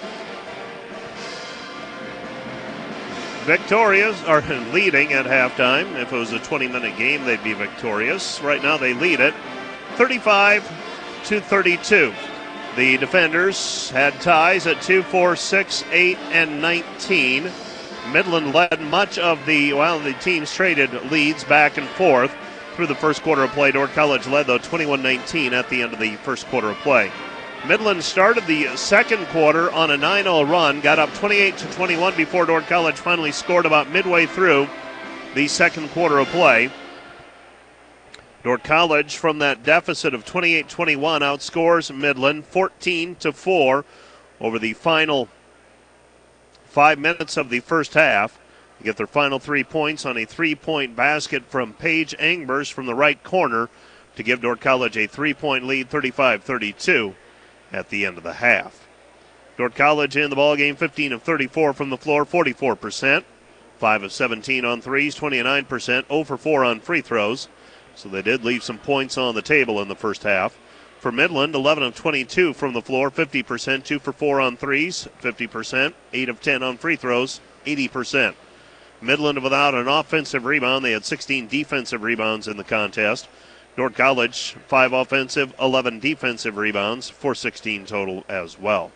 victorious, are leading at halftime. If it was a twenty-minute game, they'd be victorious. Right now they lead it thirty-five to thirty-two. The defenders had ties at two, four, six, eight, and nineteen. Midland led much of the, well, the teams traded leads back and forth through the first quarter of play. Dordt College led, though, twenty-one nineteen at the end of the first quarter of play. Midland started the second quarter on a nine oh run, got up twenty-eight to twenty-one before Dordt College finally scored about midway through the second quarter of play. Dordt College, from that deficit of twenty-eight twenty-one, outscores Midland fourteen to four over the final five minutes of the first half. They get their final three points on a three-point basket from Paige Angbers from the right corner to give Dordt College a three-point lead, thirty-five thirty-two, at the end of the half. Dordt College in the ballgame, fifteen of thirty-four from the floor, forty-four percent. five of seventeen on threes, twenty-nine percent, zero for four on free throws. So they did leave some points on the table in the first half. For Midland, eleven of twenty-two from the floor, fifty percent, two for four on threes, fifty percent, eight of ten on free throws, eighty percent. Midland without an offensive rebound. They had sixteen defensive rebounds in the contest. Dordt College, five offensive, eleven defensive rebounds for sixteen total as well.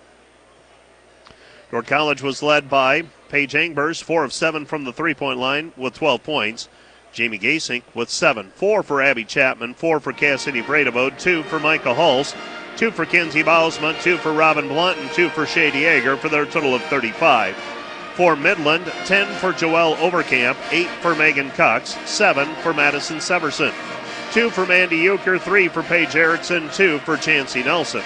Dordt College was led by Paige Angbers, four of seven from the three-point line with twelve points. Jamie Gasink with seven. Four for Abby Chapman, four for Cassidy Bredevode, two for Micah Hulse, two for Kenzie Bausman, two for Robin Blunt, and two for Shay Dieger for their total of thirty-five. For Midland, ten for Joelle Overcamp, eight for Megan Cox, seven for Madison Severson, two for Mandy Euchre, three for Paige Erickson, two for Chancey Nelson.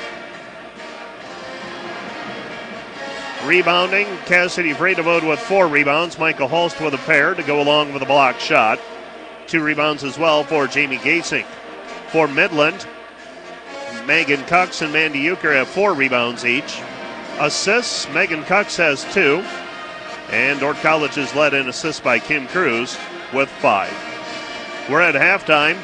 Rebounding, Cassidy Bredevode with four rebounds, Micah Hulst with a pair to go along with a block shot. Two rebounds as well for Jamie Gasink. For Midland, Megan Cox and Mandy Euchre have four rebounds each. assists. Megan Cox has two. And Dordt College is led in assists by Kim Cruz with five. We're at halftime.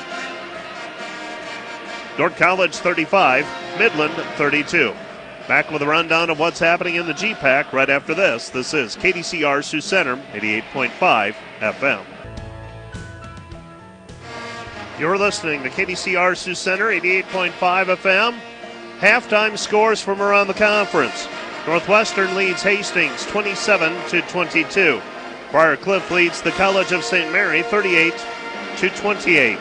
Dordt College thirty-five, Midland thirty-two. Back with a rundown of what's happening in the G PAC right after this. This is K D C R Sioux Center, eighty-eight point five F M. You're listening to K D C R Sioux Center, eighty-eight point five F M. Halftime scores from around the conference. Northwestern leads Hastings twenty-seven to twenty-two. Briar Cliff leads the College of Saint Mary thirty-eight to twenty-eight.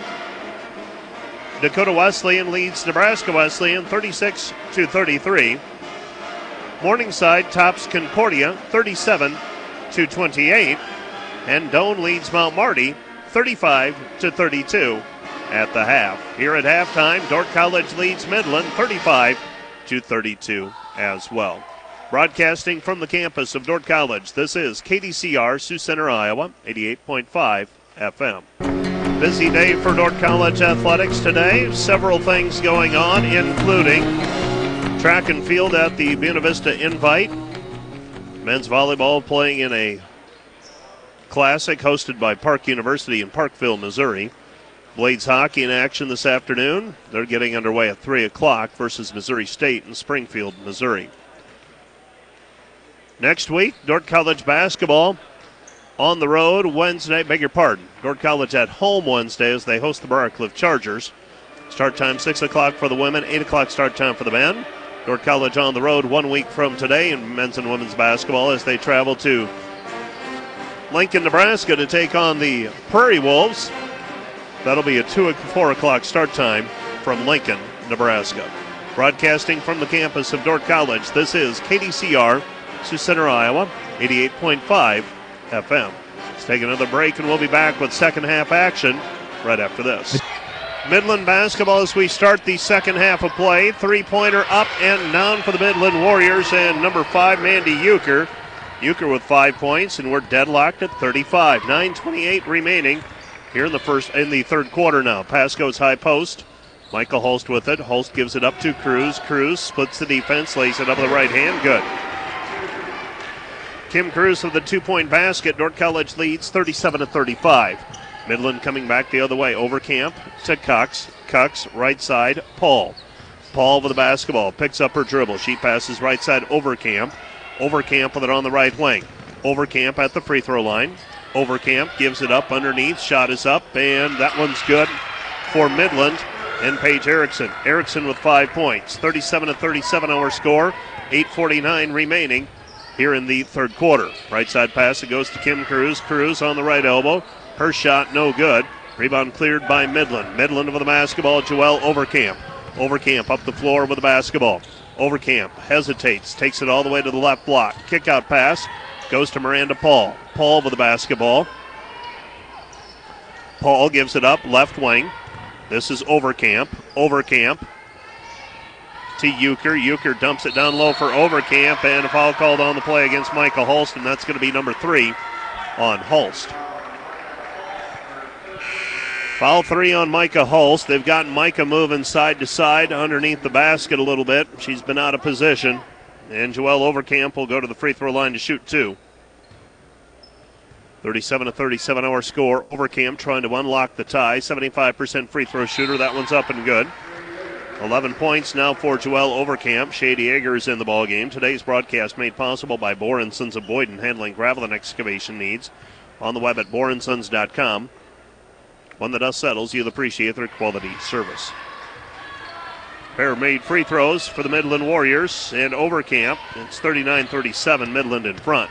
Dakota Wesleyan leads Nebraska Wesleyan thirty-six to thirty-three. Morningside tops Concordia thirty-seven to twenty-eight. And Doane leads Mount Marty thirty-five to thirty-two at the half. Here at halftime, Dordt College leads Midland thirty-five to thirty-two as well. Broadcasting from the campus of Dordt College, this is K D C R Sioux Center, Iowa, eighty-eight point five F M. Busy day for Dordt College athletics today. Several things going on, including track and field at the Buena Vista Invite. Men's volleyball playing in a classic hosted by Park University in Parkville, Missouri. Blades hockey in action this afternoon. They're getting underway at three o'clock versus Missouri State in Springfield, Missouri. Next week, Dordt College basketball on the road Wednesday, beg your pardon. Dordt College at home Wednesday as they host the Briar Cliff Chargers. Start time six o'clock for the women, eight o'clock start time for the men. Dordt College on the road one week from today in men's and women's basketball as they travel to Lincoln, Nebraska to take on the Prairie Wolves. That'll be a two or four o'clock start time from Lincoln, Nebraska. Broadcasting from the campus of Dordt College, this is K D C R, Sioux Center, Iowa, eighty-eight point five F M. Let's take another break and we'll be back with second half action right after this. Midland basketball as we start the second half of play. Three-pointer up and down for the Midland Warriors and number five, Mandy Euchre. Euchre with five points and we're deadlocked at thirty-five. nine twenty-eight remaining here in the first in the third quarter now. Pass goes high post. Michael Holst with it. Holst gives it up to Cruz. Cruz splits the defense, lays it up with the right hand. Good. Kim Cruz with the two-point basket. Dordt College leads thirty-seven to thirty-five. Midland coming back the other way. Overcamp to Cox. Cox, right side, Paul. Paul with the basketball. Picks up her dribble. She passes right side, Overcamp. Overcamp with it on the right wing. Overcamp at the free throw line. Overcamp gives it up underneath. Shot is up, and that one's good for Midland and Paige Erickson. Erickson with five points. thirty-seven to thirty-seven our score. eight forty-nine remaining here in the third quarter. Right side pass, it goes to Kim Cruz. Cruz on the right elbow. Her shot no good. Rebound cleared by Midland. Midland with the basketball. Joelle Overcamp. Overcamp up the floor with the basketball. Overcamp hesitates, takes it all the way to the left block. Kick out pass goes to Miranda Paul. Paul with the basketball. Paul gives it up left wing. This is Overcamp. Overcamp to Euchre. Euchre dumps it down low for Overcamp, and a foul called on the play against Micah Holst, and that's going to be number three on Holst. Foul three on Micah Holst. They've gotten Micah moving side to side underneath the basket a little bit. She's been out of position, and Joelle Overcamp will go to the free throw line to shoot two. thirty-seven to thirty-seven our score. Overcamp trying to unlock the tie. seventy-five percent free throw shooter. That one's up and good. eleven points now for Joelle Overcamp. Shady Eggers in the ballgame. Today's broadcast made possible by Bohr and Sons of Boyden, handling gravel and excavation needs. On the web at bohr and sons dot com. One that us settles, you'll appreciate their quality service. Pair made free throws for the Midland Warriors and Overcamp. It's thirty-nine thirty-seven, Midland in front.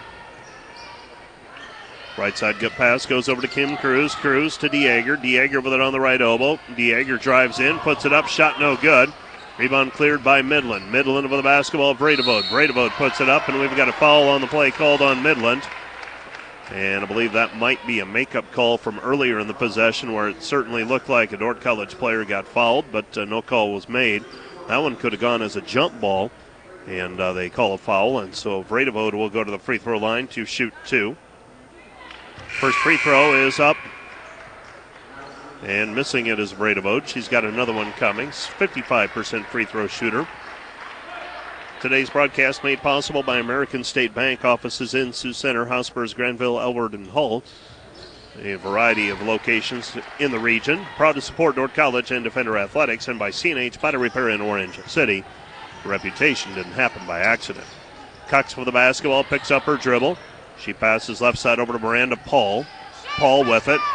Right side good pass goes over to Kim Cruz. Cruz to DeAger. DeAger with it on the right elbow. DeAger drives in, puts it up, shot no good. Rebound cleared by Midland. Midland with the basketball, Vredevode. Vredevode puts it up, and we've got a foul on the play called on Midland. And I believe that might be a makeup call from earlier in the possession where it certainly looked like a Dordt College player got fouled, but uh, no call was made. That one could have gone as a jump ball, and uh, they call a foul, and so Vredevode will go to the free throw line to shoot two. First free throw is up, and missing it is Vredevode. She's got another one coming. fifty-five percent free throw shooter. Today's broadcast made possible by American State Bank, offices in Sioux Center, Hotspurs, Granville, Elwood, and Hull. A variety of locations in the region. Proud to support Dordt College and Defender Athletics, and by C and H Body Repair in Orange City. Reputation didn't happen by accident. Cox with the basketball, picks up her dribble. She passes left side over to Miranda Paul. Paul with it.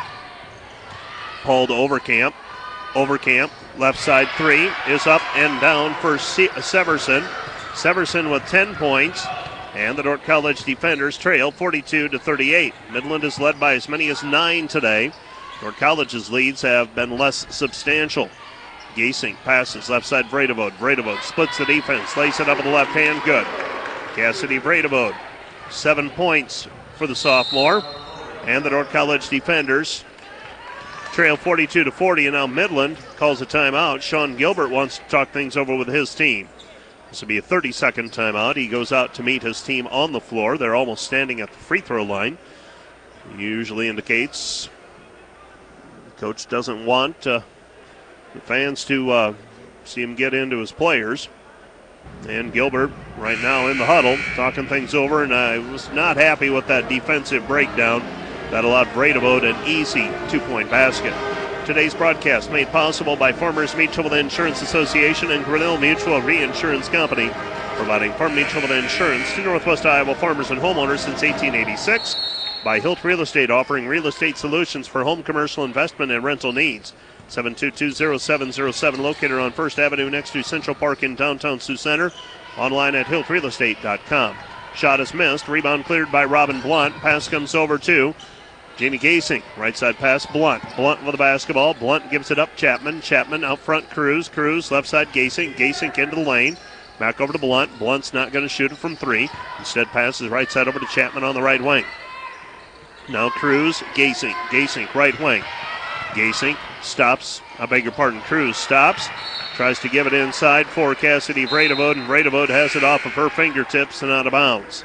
Paul to Overcamp. Overcamp, left side three, is up and down for Se- Severson. Severson with ten points, and the Dordt College defenders trail forty-two to thirty-eight. Midland is led by as many as nine today. Dordt College's leads have been less substantial. Gasing passes left side Vredevode. Vredevode splits the defense, lays it up with the left hand, good. Cassidy Vredevode, seven points for the sophomore, and the Dordt College defenders trail forty-two to forty, and now Midland calls a timeout. Sean Gilbert wants to talk things over with his team. This will be a thirty-second timeout. He goes out to meet his team on the floor. They're almost standing at the free throw line. He usually indicates the coach doesn't want uh, the fans to uh, see him get into his players. And Gilbert right now in the huddle talking things over, and I was not happy with that defensive breakdown that allowed Vredevode an easy two-point basket. Today's broadcast made possible by Farmers Mutual Insurance Association and Grinnell Mutual Reinsurance Company, providing farm mutual insurance to Northwest Iowa farmers and homeowners since eighteen eighty-six. By Hilt Real Estate, offering real estate solutions for home, commercial, investment, and rental needs. seven two two, zero seven zero seven, located on First Avenue next to Central Park in downtown Sioux Center. Online at hilt real estate dot com. Shot is missed. Rebound cleared by Robin Blunt. Pass comes over to Jamie Gasing. Right side pass, Blunt. Blunt with the basketball. Blunt gives it up, Chapman. Chapman out front, Cruz. Cruz left side, Gasing. Gasing into the lane. Back over to Blunt. Blunt's not going to shoot it from three. Instead passes right side over to Chapman on the right wing. Now Cruz, Gasing. Gasing, right wing. Gasing stops. I beg your pardon. Cruz stops. Tries to give it inside for Cassidy Vredevode, and Vredevode has it off of her fingertips and out of bounds.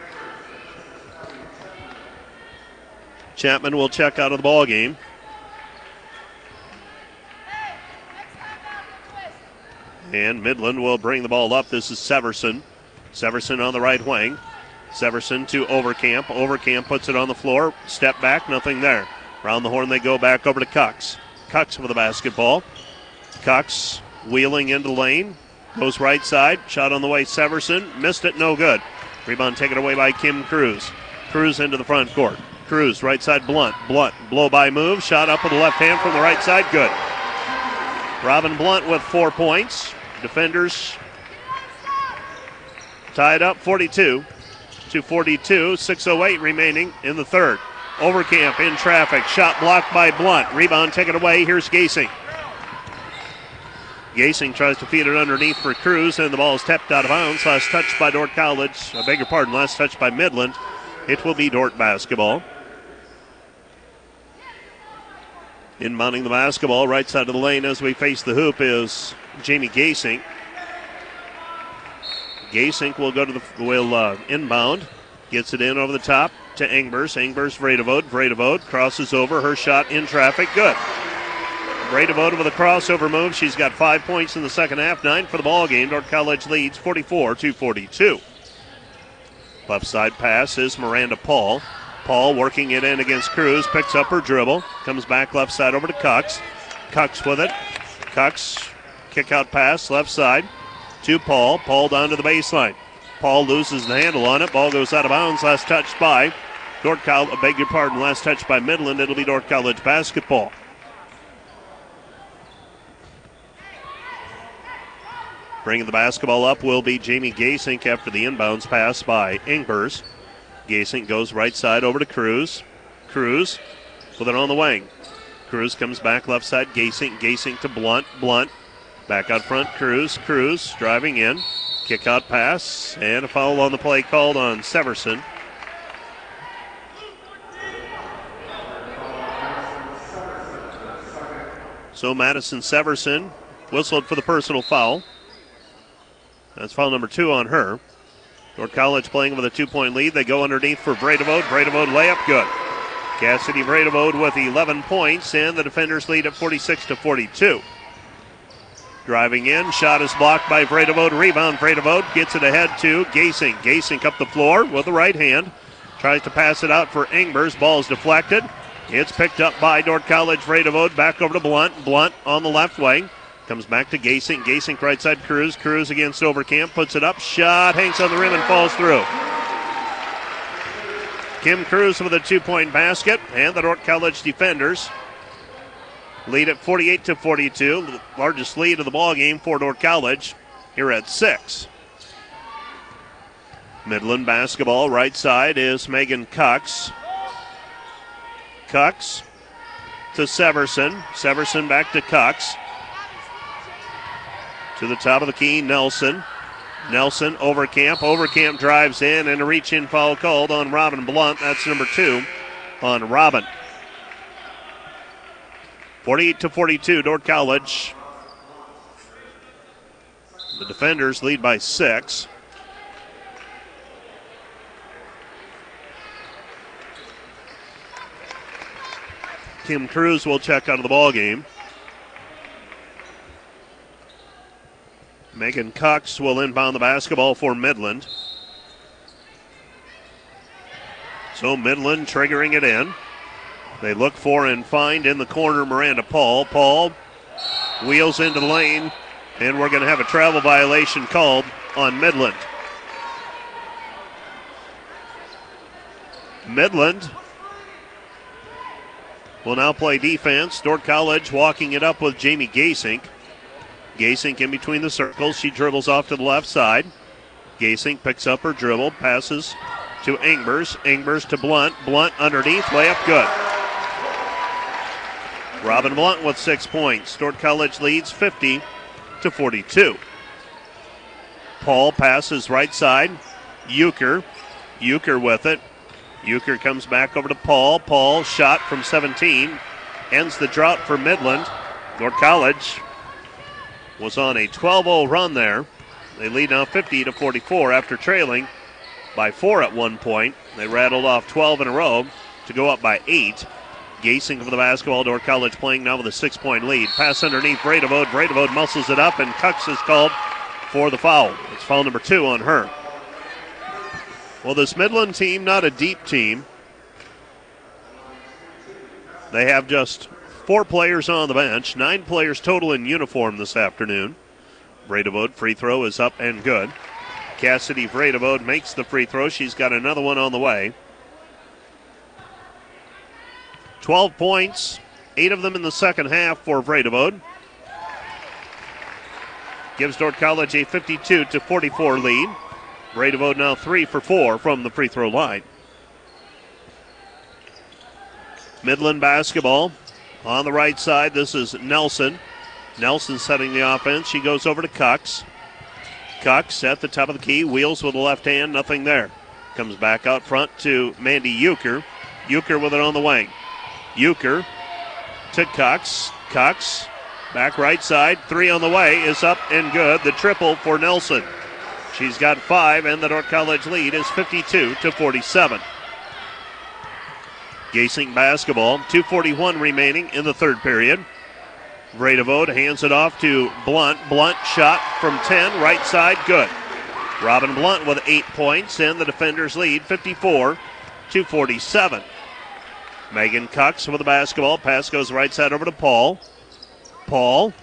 Chapman will check out of the ball game. And Midland will bring the ball up. This is Severson. Severson on the right wing. Severson to Overcamp. Overcamp puts it on the floor. Step back, nothing there. Around the horn they go back over to Cox. Cox with the basketball. Cox wheeling into the lane. Goes right side. Shot on the way, Severson. Missed it, no good. Rebound taken away by Kim Cruz. Cruz into the front court. Cruz, right side, Blunt. Blunt, blow-by move. Shot up with the left hand from the right side. Good. Robin Blunt with four points. Defenders tied up forty-two to forty-two. six oh eight remaining in the third. Overcamp in traffic. Shot blocked by Blunt. Rebound taken away. Here's Gasing. Gasing tries to feed it underneath for Cruz, and the ball is tapped out of bounds. Last touch by Dordt College. I beg your pardon. Last touch by Midland. It will be Dordt basketball. Inbounding the basketball right side of the lane as we face the hoop is Jamie Gasing. Gasing will go to the will uh, inbound. Gets it in over the top to Engbers. Engbers, Vredevode. Vredevode crosses over. Her shot in traffic. Good. Vredevode with a crossover move. She's got five points in the second half. Nine for the ball game. Dordt College leads forty-four to forty-two. Left side pass is Miranda Paul. Paul working it in against Cruz. Picks up her dribble. Comes back left side over to Cox. Cox with it. Cox kick out pass left side to Paul. Paul down to the baseline. Paul loses the handle on it. Ball goes out of bounds. Last touch by Dordt College. I beg your pardon. Last touch by Midland. It'll be Dordt College basketball. Bringing the basketball up will be Jamie Gasink after the inbounds pass by Engbers. Gasink goes right side over to Cruz. Cruz with it on the wing. Cruz comes back left side. Gasink. Gasink to Blunt. Blunt back out front. Cruz. Cruz driving in. Kick out pass. And a foul on the play called on Severson. So Madison Severson whistled for the personal foul. That's foul number two on her. Dordt College playing with a two-point lead. They go underneath for Vredevode. Vredevode layup, good. Cassidy Vredevode with eleven points, and the defenders lead at forty-six to forty-two. Driving in, shot is blocked by Vredevode. Rebound, Vredevode gets it ahead to Gasing. Gasing up the floor with the right hand. Tries to pass it out for Engbers. Ball is deflected. It's picked up by Dordt College. Vredevode back over to Blunt. Blunt on the left wing. Comes back to Gasing. Gasing right side Cruz. Cruz against Overcamp. Puts it up. Shot hangs on the rim and falls through. Kim Cruz with a two-point basket. And the Dordt College defenders lead at forty-eight to forty-two. The largest lead of the ball game for Dordt College here at six. Midland basketball. Right side is Megan Cox. Cox to Severson. Severson back to Cox. To the top of the key, Nelson. Nelson, Overcamp. Overcamp drives in, and a reach-in foul called on Robin Blunt. That's number two on Robin. forty-eight to forty-two, Dordt College. The defenders lead by six. Kim Cruz will check out of the ball game. Megan Cox will inbound the basketball for Midland. So Midland triggering it in. They look for and find in the corner Miranda Paul. Paul wheels into the lane, and we're going to have a travel violation called on Midland. Midland will now play defense. Dordt College walking it up with Jamie Gasink. Gasink in between the circles. She dribbles off to the left side. Gasink picks up her dribble, passes to Engbers. Engbers to Blunt. Blunt underneath, layup good. Robin Blunt with six points. Dordt College leads fifty to forty-two. Paul passes right side. Euchre. Euchre with it. Euchre comes back over to Paul. Paul shot from seventeen. Ends the drought for Midland. Dordt College was on a twelve oh run there. They lead now fifty to forty-four after trailing by four at one point. They rattled off twelve in a row to go up by eight. Gasing for the basketball. Dordt College playing now with a six-point lead. Pass underneath Vredevode. Vredevode muscles it up, and Cox is called for the foul. It's foul number two on her. Well, this Midland team, not a deep team. They have just four players on the bench, nine players total in uniform this afternoon. Vredevode free throw is up and good. Cassidy Vredevode makes the free throw. She's got another one on the way. twelve points, eight of them in the second half for Vredevode. Gives Dordt College a fifty-two to forty-four lead. Vredevode now three for four from the free throw line. Midland basketball. On the right side, this is Nelson. Nelson setting the offense. She goes over to Cox. Cox at the top of the key, wheels with the left hand, nothing there. Comes back out front to Mandy Euchre. Euchre with it on the wing. Euchre to Cox. Cox back right side, three on the way, is up and good. The triple for Nelson. She's got five, and the Dordt College lead is fifty-two to forty-seven. Gasing basketball, two forty-one remaining in the third period. Vredevode hands it off to Blunt. Blunt shot from ten, right side, good. Robin Blunt with eight points, and the defenders lead fifty-four to forty-seven. Megan Cox with the basketball. Pass goes right side over to Paul. Paul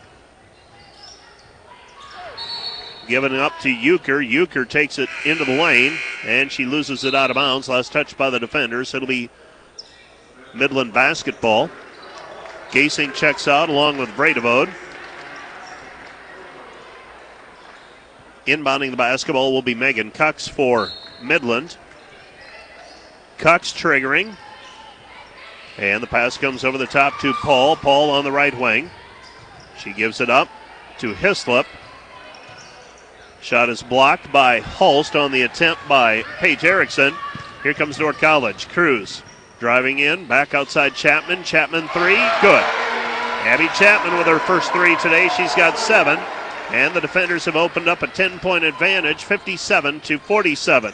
giving it up to Euchre. Euchre takes it into the lane, and she loses it out of bounds. Last touch by the defenders. It'll be Midland basketball. Gasing checks out along with Vredevode. Inbounding the basketball will be Megan Cox for Midland. Cox triggering. And the pass comes over the top to Paul. Paul on the right wing. She gives it up to Hislop. Shot is blocked by Hulst on the attempt by Paige Erickson. Here comes Dordt College. Cruz driving in, back outside Chapman. Chapman three, good. Abby Chapman with her first three today. She's got seven. And the defenders have opened up a ten-point advantage, fifty-seven to forty-seven.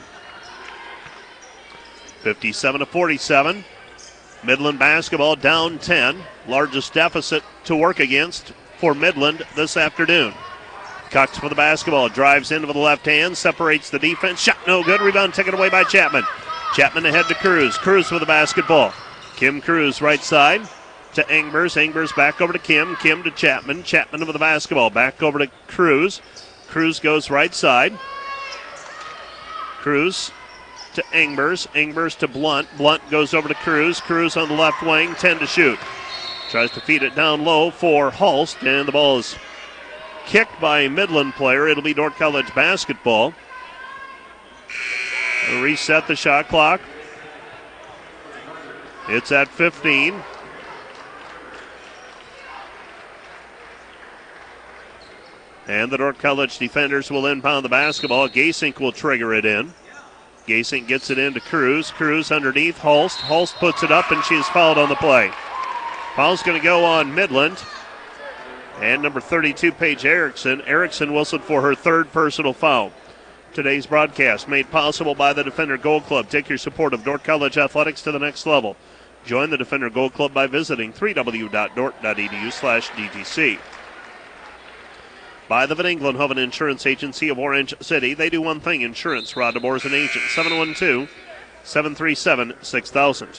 fifty-seven to forty-seven. Midland basketball down ten. Largest deficit to work against for Midland this afternoon. Cox for the basketball, drives into the left hand, separates the defense. Shot no good. Rebound taken away by Chapman. Chapman ahead to Cruz. Cruz for the basketball. Kim Cruz right side to Engbers. Engbers back over to Kim. Kim to Chapman. Chapman with the basketball. Back over to Cruz. Cruz goes right side. Cruz to Engbers. Engbers to Blunt. Blunt goes over to Cruz. Cruz on the left wing. ten to shoot. Tries to feed it down low for Hulst. And the ball is kicked by a Midland player. It'll be Dordt College basketball. We'll reset the shot clock. It's at fifteen. And the Dordt College defenders will inbound the basketball. Gasink will trigger it in. Gasink gets it into Cruz. Cruz underneath Hulst. Hulst puts it up, and she is fouled on the play. Foul's going to go on Midland. And number thirty-two, Paige Erickson. Erickson whistled for her third personal foul. Today's broadcast made possible by the Defender Gold Club. Take your support of Dordt College athletics to the next level. Join the Defender Gold Club by visiting three w dot dort dot e d u slash d t c. By the Van Englenhoven Insurance Agency of Orange City. They do one thing, insurance. Rod DeBoer is an agent. seven one two, seven three seven, six thousand.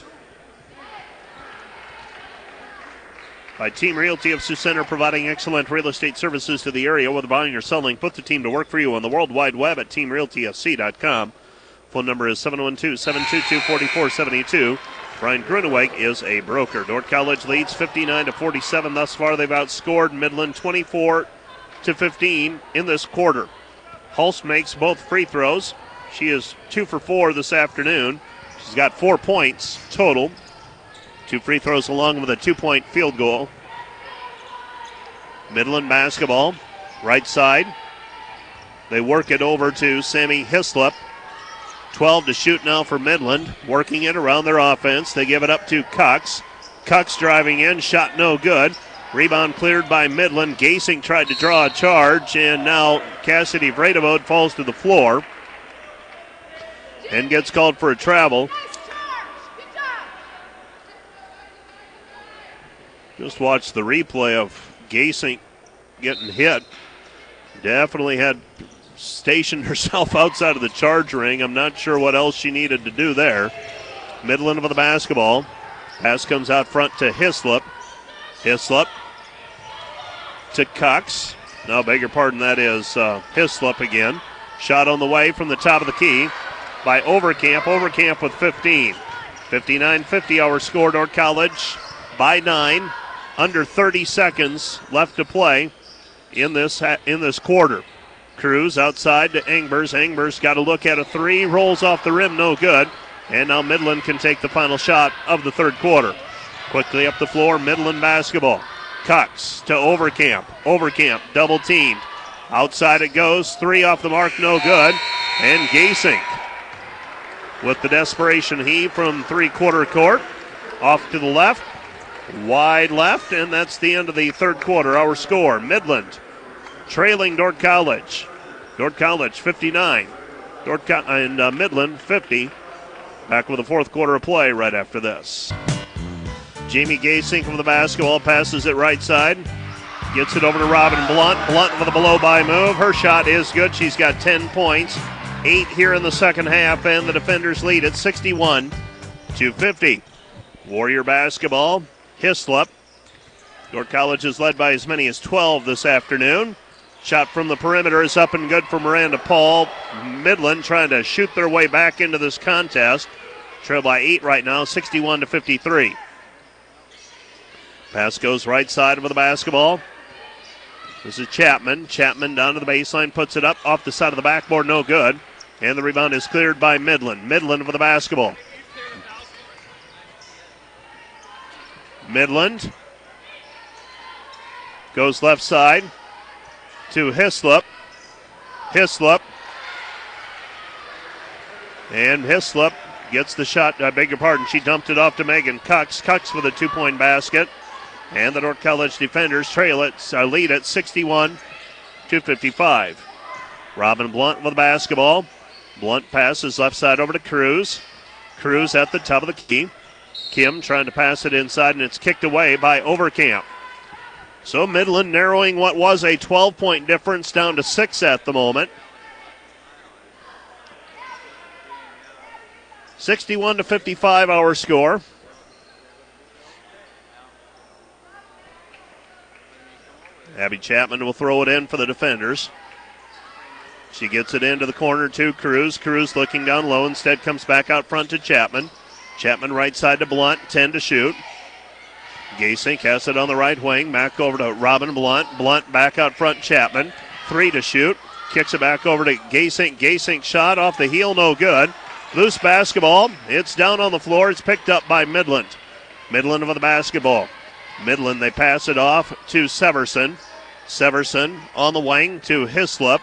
By Team Realty of Sioux Center, providing excellent real estate services to the area. Whether buying or selling, put the team to work for you on the World Wide Web at team realty f c dot com. Phone number is seven one two, seven two two, four four seven two. Brian Gruneweg is a broker. Dordt College leads fifty-nine to forty-seven. Thus far, they've outscored Midland twenty-four to fifteen in this quarter. Hulst makes both free throws. She is two for four this afternoon. She's got four points total. Two free throws along with a two-point field goal. Midland basketball, right side. They work it over to Sammy Hislop. twelve to shoot now for Midland. Working it around their offense. They give it up to Cox. Cox driving in, shot no good. Rebound cleared by Midland. Gasing tried to draw a charge, and now Cassidy Vredevode falls to the floor and gets called for a travel. Just watch the replay of Gasing getting hit. Definitely had stationed herself outside of the charge ring. I'm not sure what else she needed to do there. Midland with the basketball. Pass comes out front to Hislop. Hislop to Cox. No, beg your pardon, that is uh, Hislop again. Shot on the way from the top of the key by Overcamp. Overcamp with fifteen. fifty-nine fifty our score. Dordt College by nine. Under thirty seconds left to play in this in this quarter. Cruz outside to Engbers. Engbers got a look at a three. Rolls off the rim, no good. And now Midland can take the final shot of the third quarter. Quickly up the floor, Midland basketball. Cox to Overcamp. Overcamp double teamed. Outside it goes. Three off the mark, no good. And Gasink with the desperation heave from three-quarter court. Off to the left. Wide left, and that's the end of the third quarter. Our score, Midland trailing Dordt College. Dordt College fifty-nine. Dordt Co- and uh, Midland fifty. Back with the fourth quarter of play right after this. Jamie Gasink with the basketball, passes it right side. Gets it over to Robin Blunt. Blunt with a below-by move. Her shot is good. She's got ten points. Eight here in the second half, and the defenders lead at sixty-one to fifty. Warrior basketball. Hislop. Dordt College is led by as many as twelve this afternoon. Shot from the perimeter is up and good for Miranda Paul. Midland trying to shoot their way back into this contest. Trail by eight right now, sixty-one to fifty-three. Pass goes right side of the basketball. This is Chapman. Chapman down to the baseline, puts it up off the side of the backboard, no good. And the rebound is cleared by Midland. Midland with the basketball. Midland goes left side to Hislop. Hislop. And Hislop gets the shot. I beg your pardon. She dumped it off to Megan Cox. Cox with a two-point basket. And the Dordt College defenders trail it, uh, lead at sixty-one to fifty-five. Robin Blunt with the basketball. Blunt passes left side over to Cruz. Cruz at the top of the key. Kim trying to pass it inside, and it's kicked away by Overcamp. So Midland narrowing what was a twelve-point difference down to six at the moment. sixty-one to fifty-five our score. Abby Chapman will throw it in for the defenders. She gets it into the corner to Cruz. Cruz looking down low. Instead comes back out front to Chapman. Chapman right side to Blunt. ten to shoot. Gasink has it on the right wing. Back over to Robin Blunt. Blunt back out front. Chapman. Three to shoot. Kicks it back over to Gasink. Gasink shot off the heel. No good. Loose basketball. It's down on the floor. It's picked up by Midland. Midland with the basketball. Midland, they pass it off to Severson. Severson on the wing to Hislop.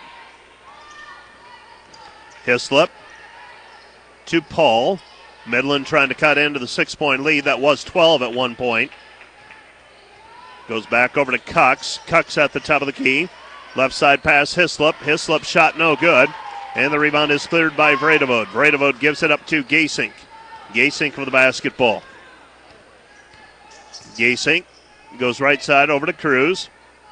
Hislop to Paul. Midland trying to cut into the six-point lead. That was twelve at one point. Goes back over to Cox. Cox at the top of the key. Left side pass Hislop. Hislop shot no good. And the rebound is cleared by Vredevode. Vredevode gives it up to Gasink. Gasink with the basketball. Gasink goes right side over to Cruz.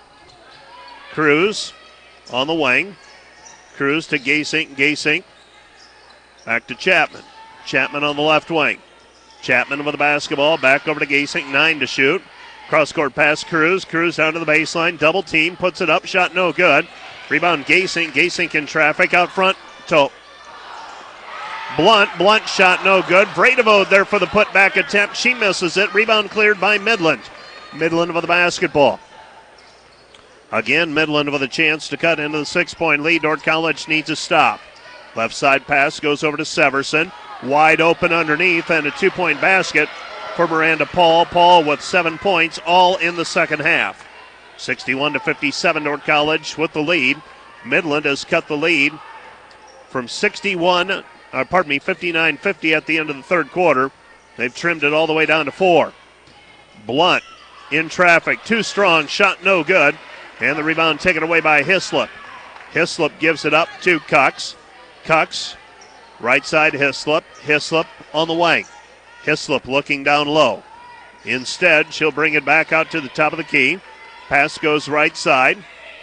Cruz on the wing. Cruz to Gasink. Gasink back to Chapman. Chapman on the left wing. Chapman with the basketball. Back over to Gasink. Nine to shoot. Cross-court pass Cruz. Cruz down to the baseline. Double team. Puts it up. Shot no good. Rebound Gasink. Gasink in traffic out front to Blunt. Blunt shot no good. Vredevode there for the putback attempt. She misses it. Rebound cleared by Midland. Midland with the basketball. Again, Midland with a chance to cut into the six-point lead. Dordt College needs a stop. Left side pass goes over to Severson. Wide open underneath and a two-point basket for Miranda Paul. Paul with seven points, all in the second half. sixty-one to fifty-seven, Dordt College with the lead. Midland has cut the lead from sixty-one, uh, pardon me, fifty-nine fifty at the end of the third quarter. They've trimmed it all the way down to four. Blunt in traffic, too strong, shot no good. And the rebound taken away by Hislop. Hislop gives it up to Cox. Cox, right side Hislop. Hislop on the wing. Hislop looking down low. Instead, she'll bring it back out to the top of the key. Pass goes right side.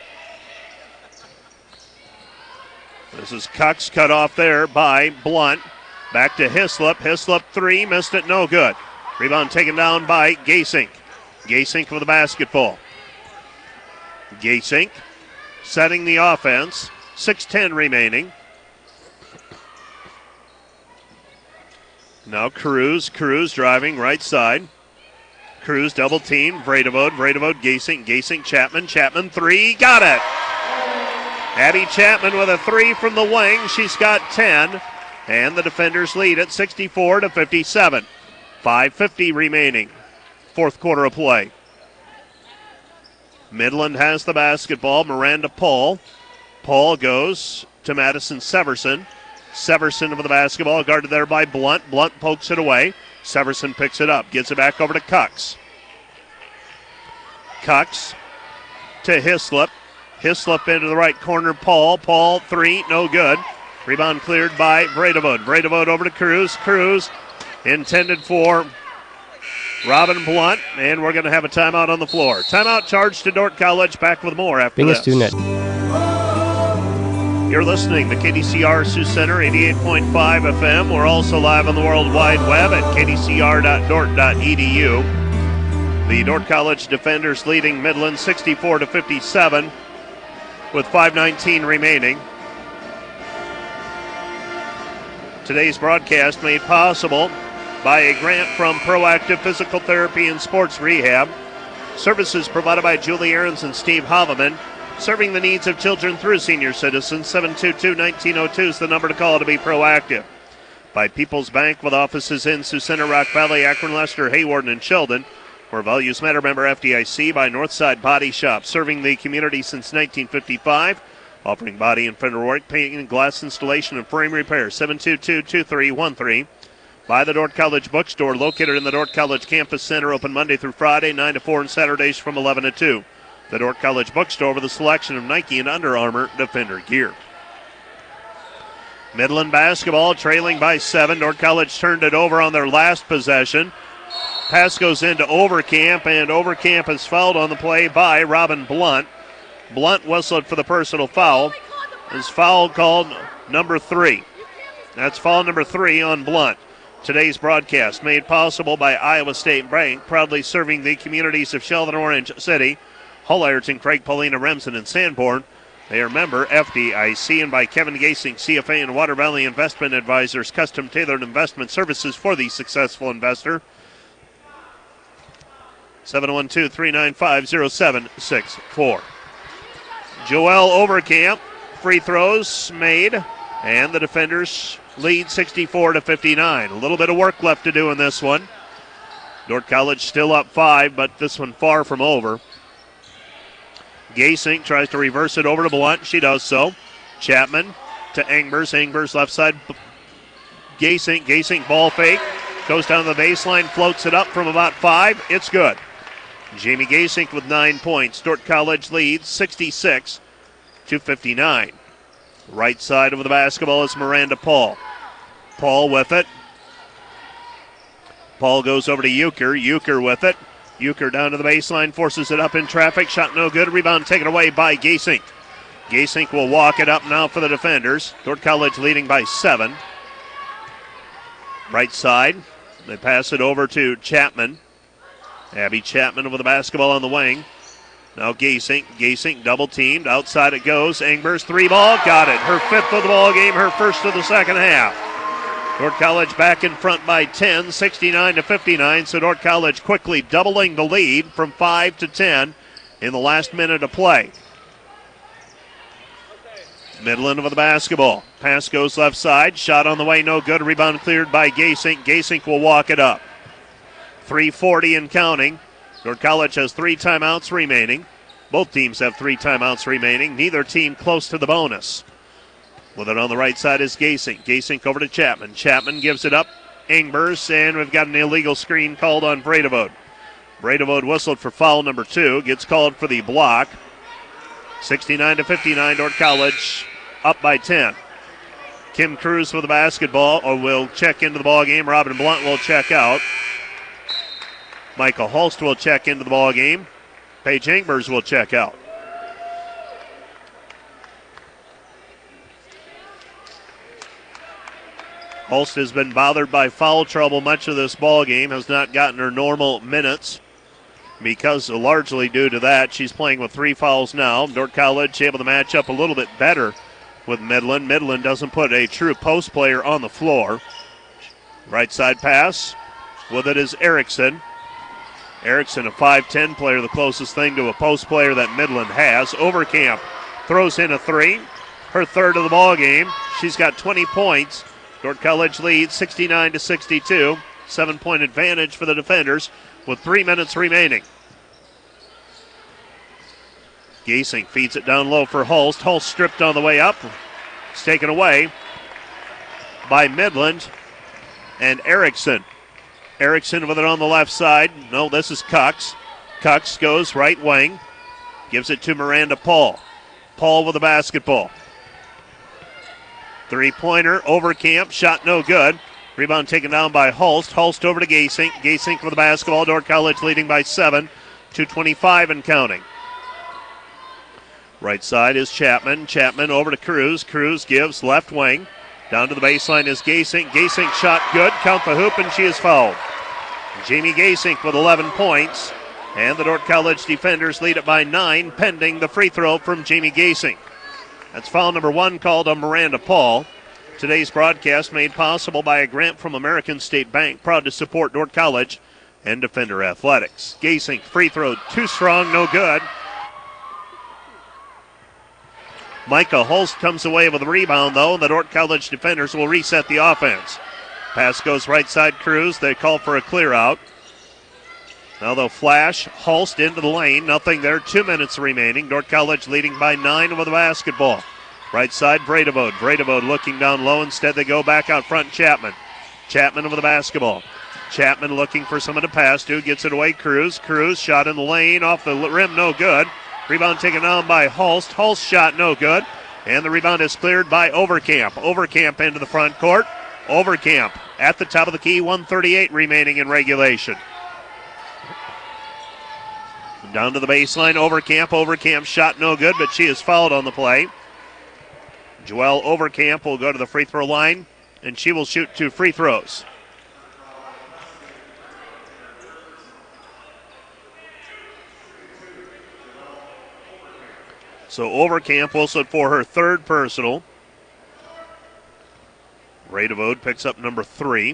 This is Cox cut off there by Blunt. Back to Hislop. Hislop three, missed it, no good. Rebound taken down by Gasink. Gasink with the basketball. Gasink setting the offense. six ten remaining. Now Cruz. Cruz driving right side. Cruz double team. Vredevode. Vredevode. Gasink. Gasink. Chapman. Chapman three. Got it. Abby Chapman with a three from the wing. She's got ten. And the defenders lead at sixty-four to fifty-seven. five fifty remaining. Fourth quarter of play. Midland has the basketball. Miranda Paul. Paul goes to Madison Severson. Severson with the basketball, guarded there by Blunt. Blunt pokes it away. Severson picks it up, gets it back over to Cox. Cox to Hislop. Hislop into the right corner. Paul. Paul, three, no good. Rebound cleared by Vredevode. Vredevode over to Cruz. Cruz intended for Robin Blunt, and we're going to have a timeout on the floor. Timeout charged to Dordt College. Back with more after Being this. a student. You're listening to K D C R Sioux Center, eighty-eight point five F M. We're also live on the World Wide Web at k d c r dot dort dot e d u. The Dordt College defenders leading Midland sixty-four to fifty-seven with five nineteen remaining. Today's broadcast made possible by a grant from Proactive Physical Therapy and Sports Rehab. Services provided by Julie Ahrens and Steve Haveman, serving the needs of children through senior citizens. seven two two, one nine zero two is the number to call to be proactive. By People's Bank with offices in Sioux Center, Rock Valley, Akron, Lester, Hayward, and Sheldon. Where Values Matter, member F D I C. By Northside Body Shop, serving the community since nineteen fifty-five. Offering body and fender work, painting, glass installation, and frame repair. seven two two, two three one three. By the Dordt College Bookstore, located in the Dordt College Campus Center, open Monday through Friday, nine to four, and Saturdays from eleven to two. The Dordt College Bookstore with a selection of Nike and Under Armour Defender gear. Midland basketball trailing by seven. Dordt College turned it over on their last possession. Pass goes into Overcamp, and Overcamp is fouled on the play by Robin Blunt. Blunt whistled for the personal foul. His foul called number three. That's foul number three on Blunt. Today's broadcast made possible by Iowa State Bank, proudly serving the communities of Sheldon, Orange City, Hull, Ironton, Craig, Paulina, Remsen, and Sanborn. They are member F D I C, and by Kevin Gasing, C F A and Water Valley Investment Advisors, custom tailored investment services for the successful investor. seven one two, three nine five, zero seven six four. Joelle Overcamp, free throws made, and the defenders lead sixty-four to fifty-nine. A little bit of work left to do in this one. Dordt College still up five, but this one far from over. Gasink tries to reverse it over to Blunt. She does so. Chapman to Engbers. Engbers left side. Gasink. Gasink ball fake. Goes down the baseline. Floats it up from about five. It's good. Jamie Gasink with nine points. Dordt College leads sixty-six to fifty-nine. Right side of the basketball is Miranda Paul. Paul with it. Paul goes over to Euchre. Euchre with it. Euchre down to the baseline, forces it up in traffic. Shot no good. Rebound taken away by Gasink. Gasink will walk it up now for the defenders. Dordt College leading by seven. Right side. They pass it over to Chapman. Abby Chapman with the basketball on the wing. Now Gasink. Gasink double teamed. Outside it goes. Engbers three ball. Got it. Her fifth of the ball game. Her first of the second half. Dordt College back in front by ten, sixty-nine to fifty-nine. So Dordt College quickly doubling the lead from five to ten in the last minute of play. Midland with the basketball. Pass goes left side. Shot on the way, no good. Rebound cleared by Gasink. Gasink will walk it up. three forty and counting. Dordt College has three timeouts remaining. Both teams have three timeouts remaining. Neither team close to the bonus. With it on the right side is Gasink. Gasink over to Chapman. Chapman gives it up. Engbers, and we've got an illegal screen called on Bredevode. Bredevode whistled for foul number two. Gets called for the block. sixty-nine to fifty-nine. Dordt College up by ten. Kim Cruz with the basketball or will check into the ball game. Robin Blunt will check out. Michael Holst will check into the ball game. Paige Engbers will check out. Holst has been bothered by foul trouble much of this ball game, has not gotten her normal minutes because largely due to that. She's playing with three fouls now. Dordt College able to match up a little bit better with Midland. Midland doesn't put a true post player on the floor. Right side pass. With it is Erickson. Erickson, a five ten player, the closest thing to a post player that Midland has. Overcamp throws in a three. Her third of the ball game. She's got twenty points. Dordt College leads sixty-nine to sixty-two. Seven-point advantage for the defenders with three minutes remaining. Gasink feeds it down low for Holst. Holst stripped on the way up. It's taken away by Midland and Erickson. Erickson with it on the left side. No, this is Cox. Cox goes right wing. Gives it to Miranda Paul. Paul with the basketball. Three-pointer, Overcamp, shot no good. Rebound taken down by Holst. Holst over to Gasink. Gasink with the basketball. Dordt College leading by seven. two twenty-five and counting. Right side is Chapman. Chapman over to Cruz. Cruz gives left wing. Down to the baseline is Gasink. Gasink shot good. Count the hoop, and she is fouled. Jamie Gasink with eleven points. And the Dordt College defenders lead it by nine, pending the free throw from Jamie Gasink. That's foul number one called on Miranda Paul. Today's broadcast made possible by a grant from American State Bank, proud to support Dordt College and Defender Athletics. Gasink free throw too strong, no good. Micah Holst comes away with a rebound, though, and the Dordt College defenders will reset the offense. Pass goes right side Cruz. They call for a clear out. Now they'll flash Holst into the lane. Nothing there. Two minutes remaining. Dordt College leading by nine with the basketball. Right side, Bredevode. Bredevode looking down low. Instead, they go back out front. Chapman. Chapman with the basketball. Chapman looking for someone to pass to. Gets it away. Cruz. Cruz shot in the lane. Off the rim. No good. Rebound taken down by Holst. Holst shot no good. And the rebound is cleared by Overcamp. Overcamp into the front court. Overcamp at the top of the key. one thirty-eight remaining in regulation. Down to the baseline, Overcamp. Overcamp shot no good, but she is fouled on the play. Joelle Overcamp will go to the free throw line, and she will shoot two free throws. So Overcamp whistled for her third personal. Radevode picks up number three.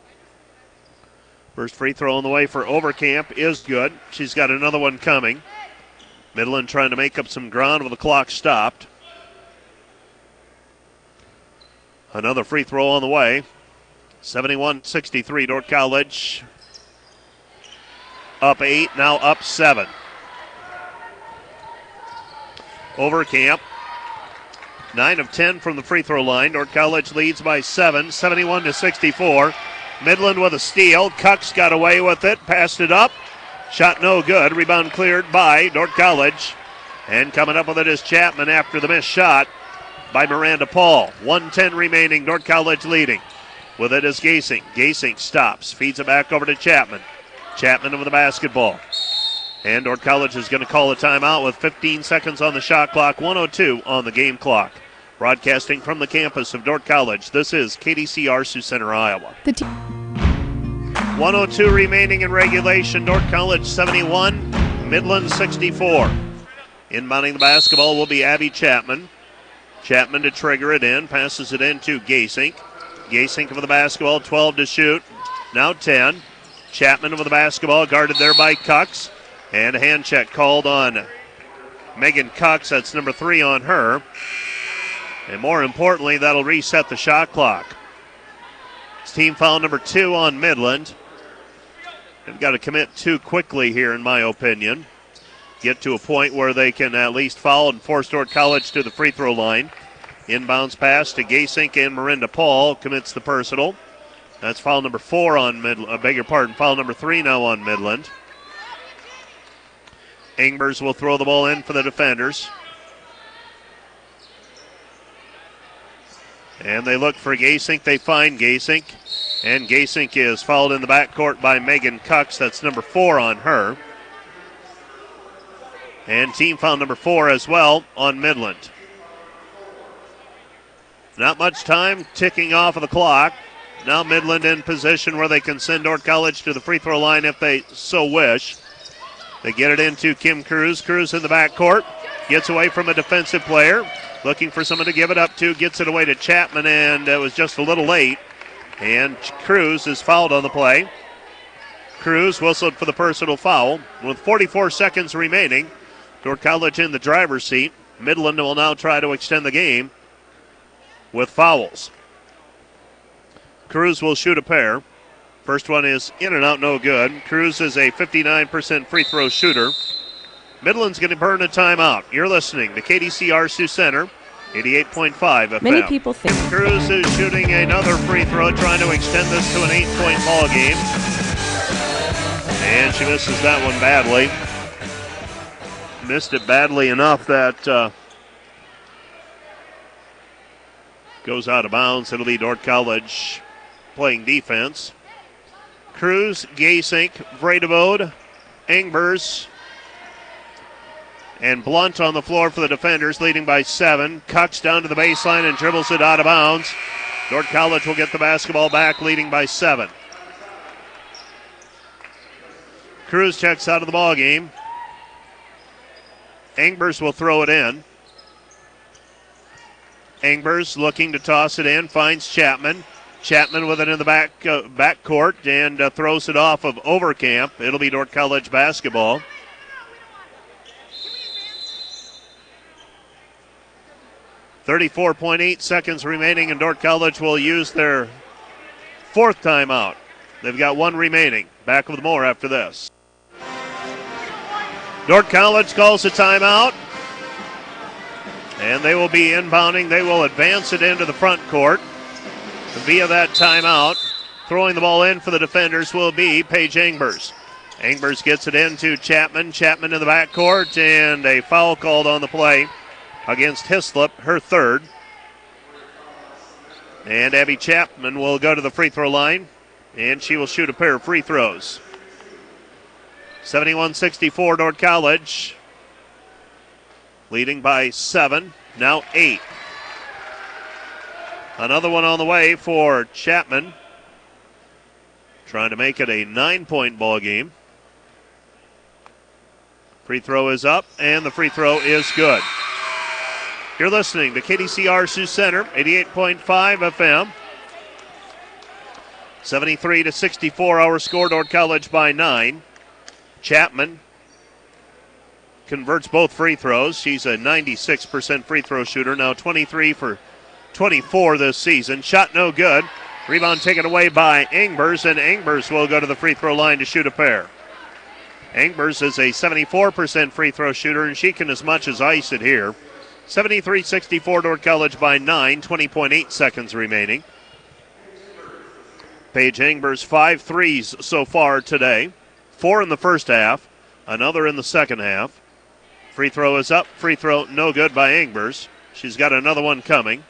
First free throw on the way for Overcamp is good. She's got another one coming. Midland trying to make up some ground with the clock stopped. Another free throw on the way. seventy-one sixty-three, Dordt College. Up eight, now up seven. Overcamp, nine of ten from the free throw line. Dordt College leads by seven, seventy-one to sixty-four. Midland with a steal. Cucks got away with it, passed it up. Shot no good. Rebound cleared by Dordt College. And coming up with it is Chapman after the missed shot by Miranda Paul. one ten remaining, Dordt College leading. With it is Gasink. Gasink stops, feeds it back over to Chapman. Chapman with the basketball. And Dordt College is going to call a timeout with fifteen seconds on the shot clock, one oh two on the game clock. Broadcasting from the campus of Dordt College, this is K D C R Sioux Center, Iowa. The t- one oh two remaining in regulation. Dordt College seventy-one, Midland sixty-four. Inbounding the basketball will be Abby Chapman. Chapman to trigger it in, passes it in to Gasink. Gasink with the basketball, twelve to shoot. Now ten. Chapman with the basketball, guarded there by Cucks. And a hand check called on Megan Cucks. That's number three on her. And more importantly, that'll reset the shot clock. It's team foul number two on Midland. They've got to commit too quickly here, in my opinion. Get to a point where they can at least foul and force Dordt College to the free throw line. Inbounds pass to Gasink and Miranda Paul. Commits the personal. That's foul number four on Midland. I beg your pardon, foul number three now on Midland. Ingers will throw the ball in for the defenders. And they look for Gasink. They find Gasink. And Gasink is fouled in the backcourt by Megan Cucks. That's number four on her. And team foul number four as well on Midland. Not much time ticking off of the clock. Now Midland in position where they can send Dordt College to the free throw line if they so wish. They get it into Kim Cruz. Cruz in the backcourt. Gets away from a defensive player. Looking for someone to give it up to. Gets it away to Chapman, and it was just a little late. And Cruz is fouled on the play. Cruz whistled for the personal foul. With forty-four seconds remaining, Dordt College in the driver's seat. Midland will now try to extend the game with fouls. Cruz will shoot a pair. First one is in and out, no good. Cruz is a fifty-nine percent free throw shooter. Midland's going to burn a timeout. You're listening to K D C R Sioux Center, eighty-eight point five F M. Many people think Cruz is shooting another free throw, trying to extend this to an eight-point ball game. And she misses that one badly. Missed it badly enough that uh, goes out of bounds. It'll be Dordt College playing defense. Cruz, Gasink, Vredevode, Ingers, and Blunt on the floor for the defenders, leading by seven. Cucks down to the baseline and dribbles it out of bounds. Dordt College will get the basketball back, leading by seven. Cruz checks out of the ball game. Ingers will throw it in. Ingers looking to toss it in, finds Chapman. Chapman with it in the back uh, back court and uh, throws it off of Overcamp. It'll be Dordt College basketball. thirty-four point eight seconds remaining, and Dordt College will use their fourth timeout. They've got one remaining. Back with more after this. Dordt College calls a timeout, and they will be inbounding. They will advance it into the front court. Via that timeout, throwing the ball in for the defenders will be Paige Ingers. Ingers gets it into Chapman. Chapman in the backcourt, and a foul called on the play against Hislop, her third. And Abby Chapman will go to the free throw line, and she will shoot a pair of free throws. seventy-one sixty-four, Dordt College leading by seven, now eight. Another one on the way for Chapman, trying to make it a nine-point ball game. Free throw is up, and the free throw is good. You're listening to K D C R Sioux Center, eighty-eight point five F M. seventy-three to sixty-four, our score, Dordt College by nine. Chapman converts both free throws. She's a ninety-six percent free throw shooter, now twenty-three for twenty-four this season. Shot no good. Rebound taken away by Engbers, and Engbers will go to the free throw line to shoot a pair. Engbers is a seventy-four percent free throw shooter, and she can as much as ice it here. seventy-three sixty-four, Dordt College by nine, twenty point eight seconds remaining. Paige Engbers, five threes so far today. Four in the first half, another in the second half. Free throw is up, free throw no good by Engbers. She's got another one coming.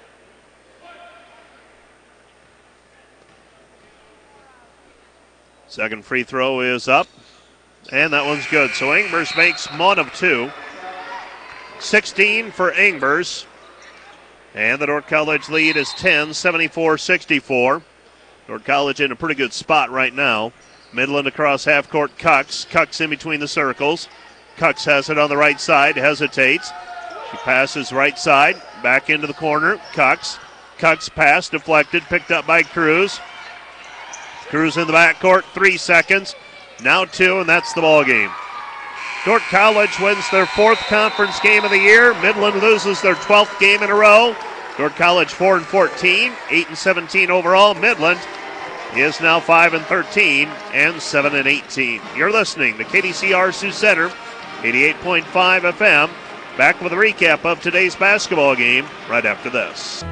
Second free throw is up, and that one's good. So Engbers makes one of two. sixteen for Engbers. And the Dordt College lead is ten, seventy-four sixty-four. Dordt College in a pretty good spot right now. Midland across half court, Cucks. Cucks in between the circles. Cucks has it on the right side, hesitates. She passes right side, back into the corner. Cucks. Cucks pass deflected, picked up by Cruz. Cruz in the backcourt, three seconds. Now two, and that's the ball game. Dordt College wins their fourth conference game of the year. Midland loses their twelfth game in a row. Dordt College four and fourteen, eight and seventeen overall. Midland is now five and thirteen and seven and eighteen. You're listening to K D C R Sioux Center, eighty-eight point five F M. Back with a recap of today's basketball game right after this.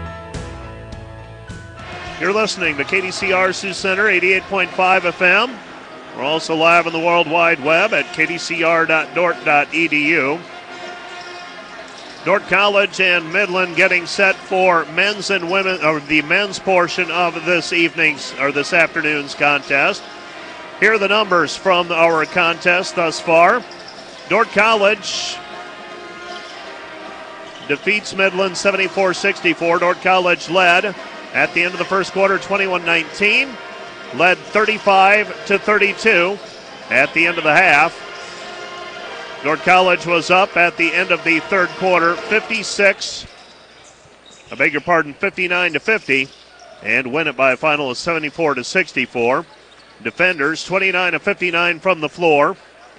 You're listening to K D C R Sioux Center, eighty-eight point five F M. We're also live on the World Wide Web at k d c r dot dort dot e d u. Dordt College and Midland getting set for men's and women, or the men's portion of this evening's or this afternoon's contest. Here are the numbers from our contest thus far. Dordt College defeats Midland seventy-four sixty-four. Dordt College led at the end of the first quarter twenty-one nineteen. Led thirty-five to thirty-two at the end of the half. Dordt College was up at the end of the third quarter, fifty-six, I beg your pardon, fifty-nine to fifty, and win it by a final of seventy-four to sixty-four. Defenders, twenty-nine of fifty-nine from the floor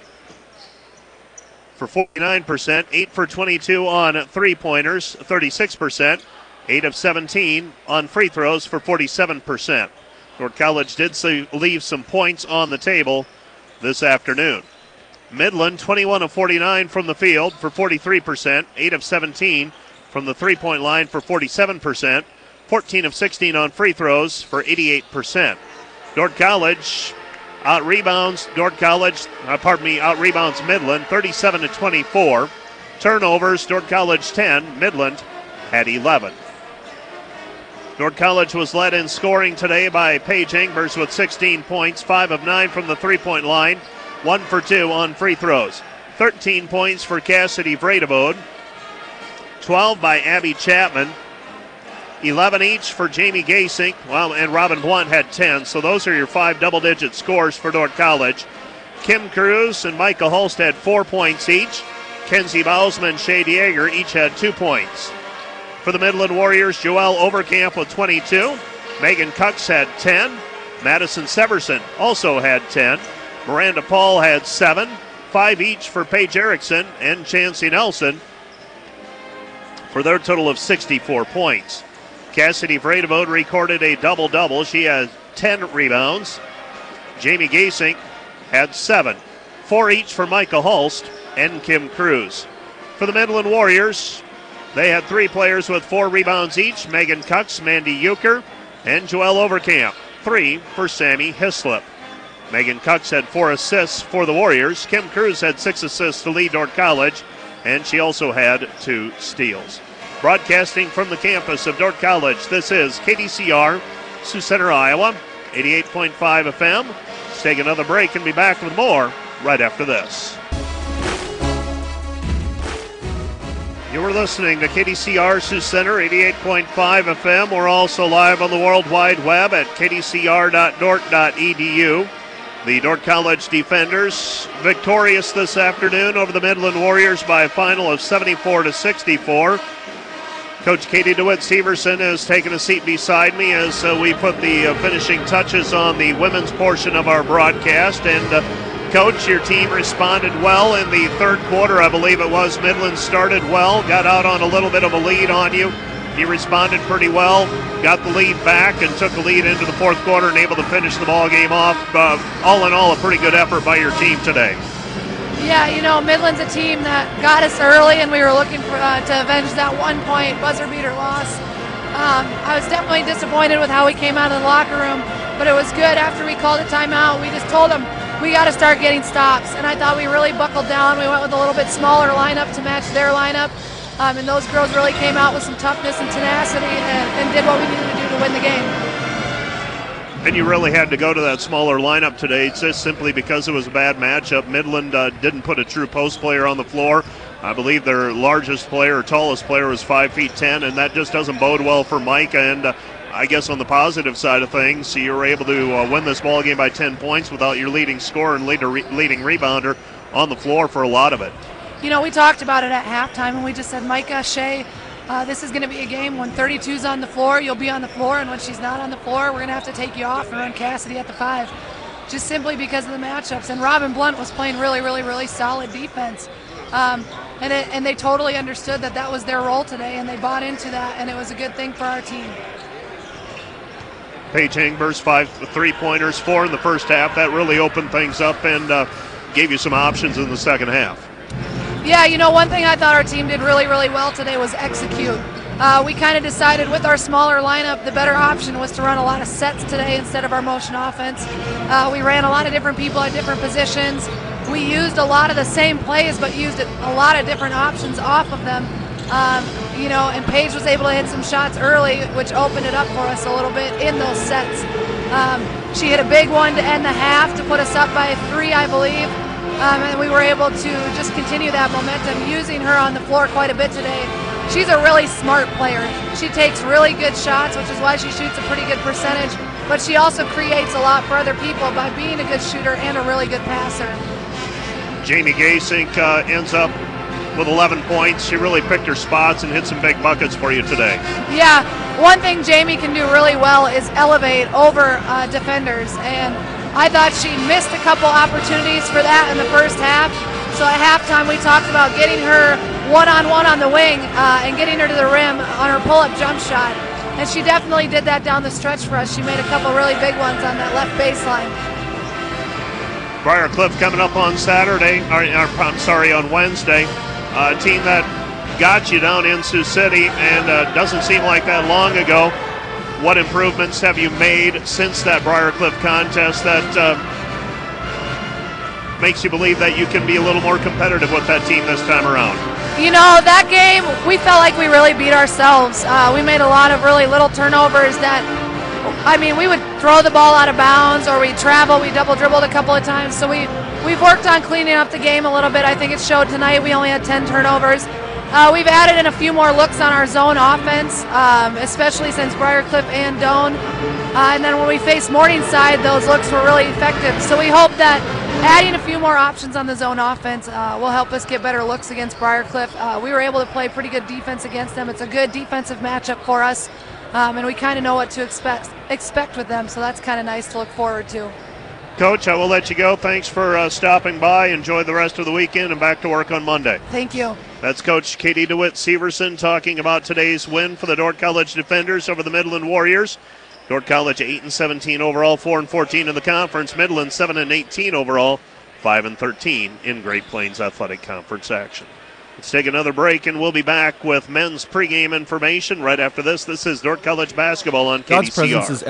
for forty-nine percent, eight for twenty-two on three-pointers, thirty-six percent, eight of seventeen on free throws for forty-seven percent. Dordt College did leave some points on the table this afternoon. Midland, twenty-one of forty-nine from the field for forty-three percent, eight of seventeen from the three-point line for forty-seven percent, fourteen of sixteen on free throws for eighty-eight percent. Dordt College out-rebounds Dordt College, uh, pardon me, out-rebounds Midland, thirty-seven to twenty-four. Turnovers, Dordt College ten, Midland had eleven. Dordt College was led in scoring today by Paige Engbers with sixteen points, five of nine from the three-point line, one for two on free throws. thirteen points for Cassidy Vredevode, twelve by Abby Chapman, eleven each for Jamie Gasink, well, and Robin Blunt had ten, so those are your five double-digit scores for Dordt College. Kim Cruz and Micah Holst had four points each. Kenzie Bausman and Shay Dieger each had two points. For the Midland Warriors, Joelle Overcamp with twenty-two. Megan Cucks had ten. Madison Severson also had ten. Miranda Paul had seven. Five each for Paige Erickson and Chancey Nelson for their total of sixty-four points. Cassidy Vredevode recorded a double-double. She had ten rebounds. Jamie Gasink had seven. Four each for Micah Holst and Kim Cruz. For the Midland Warriors, they had three players with four rebounds each. Megan Cucks, Mandy Euchre, and Joelle Overcamp. Three for Sammy Hislop. Megan Cucks had four assists for the Warriors. Kim Cruz had six assists to lead Dordt College, and she also had two steals. Broadcasting from the campus of Dordt College, this is K D C R, Sioux Center, Iowa, eighty-eight point five F M. Let's take another break and be back with more right after this. You were listening to K D C R Sioux Center, eighty-eight point five F M. We're also live on the World Wide Web at k d c r dot dort dot e d u. The Dordt College Defenders victorious this afternoon over the Midland Warriors by a final of seventy-four to sixty-four. Coach Katie DeWitt Severson has taken a seat beside me as uh, we put the uh, finishing touches on the women's portion of our broadcast. And uh, Coach, your team responded well in the third quarter, I believe it was. Midland started well, got out on a little bit of a lead on you. You responded pretty well, got the lead back, and took the lead into the fourth quarter and able to finish the ball game off. Uh, all in all, a pretty good effort by your team today. Yeah, you know, Midland's a team that got us early, and we were looking for, uh, to avenge that one-point buzzer beater loss. Um, I was definitely disappointed with how we came out of the locker room, but it was good after we called a timeout. We just told them we got to start getting stops, and I thought we really buckled down. We went with a little bit smaller lineup to match their lineup. Um, and those girls really came out with some toughness and tenacity and, and did what we needed to do to win the game. And you really had to go to that smaller lineup today just simply because it was a bad matchup. Midland uh, didn't put a true post player on the floor. I believe their largest player or tallest player was five feet ten, and that just doesn't bode well for Micah. And uh, I guess on the positive side of things, you were able to uh, win this ball game by ten points without your leading scorer and leader, re- leading rebounder on the floor for a lot of it. You know, we talked about it at halftime, and we just said, Micah, Shea, uh, this is going to be a game when thirty-two's on the floor, you'll be on the floor, and when she's not on the floor, we're going to have to take you off and run Cassidy at the five, just simply because of the matchups. And Robin Blunt was playing really, really, really solid defense. Um, and, it, and they totally understood that that was their role today, and they bought into that, and it was a good thing for our team. Paige Hangbers, five three-pointers, four in the first half. That really opened things up and uh, gave you some options in the second half. Yeah, you know, one thing I thought our team did really, really well today was execute. Uh, we kind of decided with our smaller lineup, the better option was to run a lot of sets today instead of our motion offense. Uh, we ran a lot of different people at different positions. We used a lot of the same plays, but used a lot of different options off of them. Um, you know, and Paige was able to hit some shots early, which opened it up for us a little bit in those sets. Um, she hit a big one to end the half to put us up by three, I believe. Um, and we were able to just continue that momentum, using her on the floor quite a bit today. She's a really smart player. She takes really good shots, which is why she shoots a pretty good percentage, but she also creates a lot for other people by being a good shooter and a really good passer. Jamie Gasink uh, ends up with eleven points. She really picked her spots and hit some big buckets for you today. Yeah, one thing Jamie can do really well is elevate over uh, defenders, and I thought she missed a couple opportunities for that in the first half. So at halftime, we talked about getting her one-on-one on the wing uh, and getting her to the rim on her pull-up jump shot. And she definitely did that down the stretch for us. She made a couple really big ones on that left baseline. Briar Cliff coming up on Saturday, or, or I'm sorry, on Wednesday. A team that got you down in Sioux City, and uh, doesn't seem like that long ago. What improvements have you made since that Briar Cliff contest that uh, makes you believe that you can be a little more competitive with that team this time around? You know, that game, we felt like we really beat ourselves. Uh, we made a lot of really little turnovers that, I mean, we would throw the ball out of bounds, or we'd travel, we double dribbled a couple of times. So we, we've worked on cleaning up the game a little bit. I think it showed tonight. We only had ten turnovers. Uh, we've added in a few more looks on our zone offense, um, especially since Briar Cliff and Doane. Uh, and then when we faced Morningside, those looks were really effective. So we hope that adding a few more options on the zone offense uh, will help us get better looks against Briar Cliff. Uh, we were able to play pretty good defense against them. It's a good defensive matchup for us, um, and we kind of know what to expect expect with them. So that's kind of nice to look forward to. Coach, I will let you go. Thanks for uh, stopping by. Enjoy the rest of the weekend and back to work on Monday. Thank you. That's Coach Katie DeWitt Severson talking about today's win for the Dordt College Defenders over the Midland Warriors. Dordt College eight and seventeen overall, four and fourteen in the conference. Midland seven and eighteen overall, five and thirteen in Great Plains Athletic Conference action. Let's take another break, and we'll be back with men's pregame information right after this. This is Dordt College basketball on K D C R.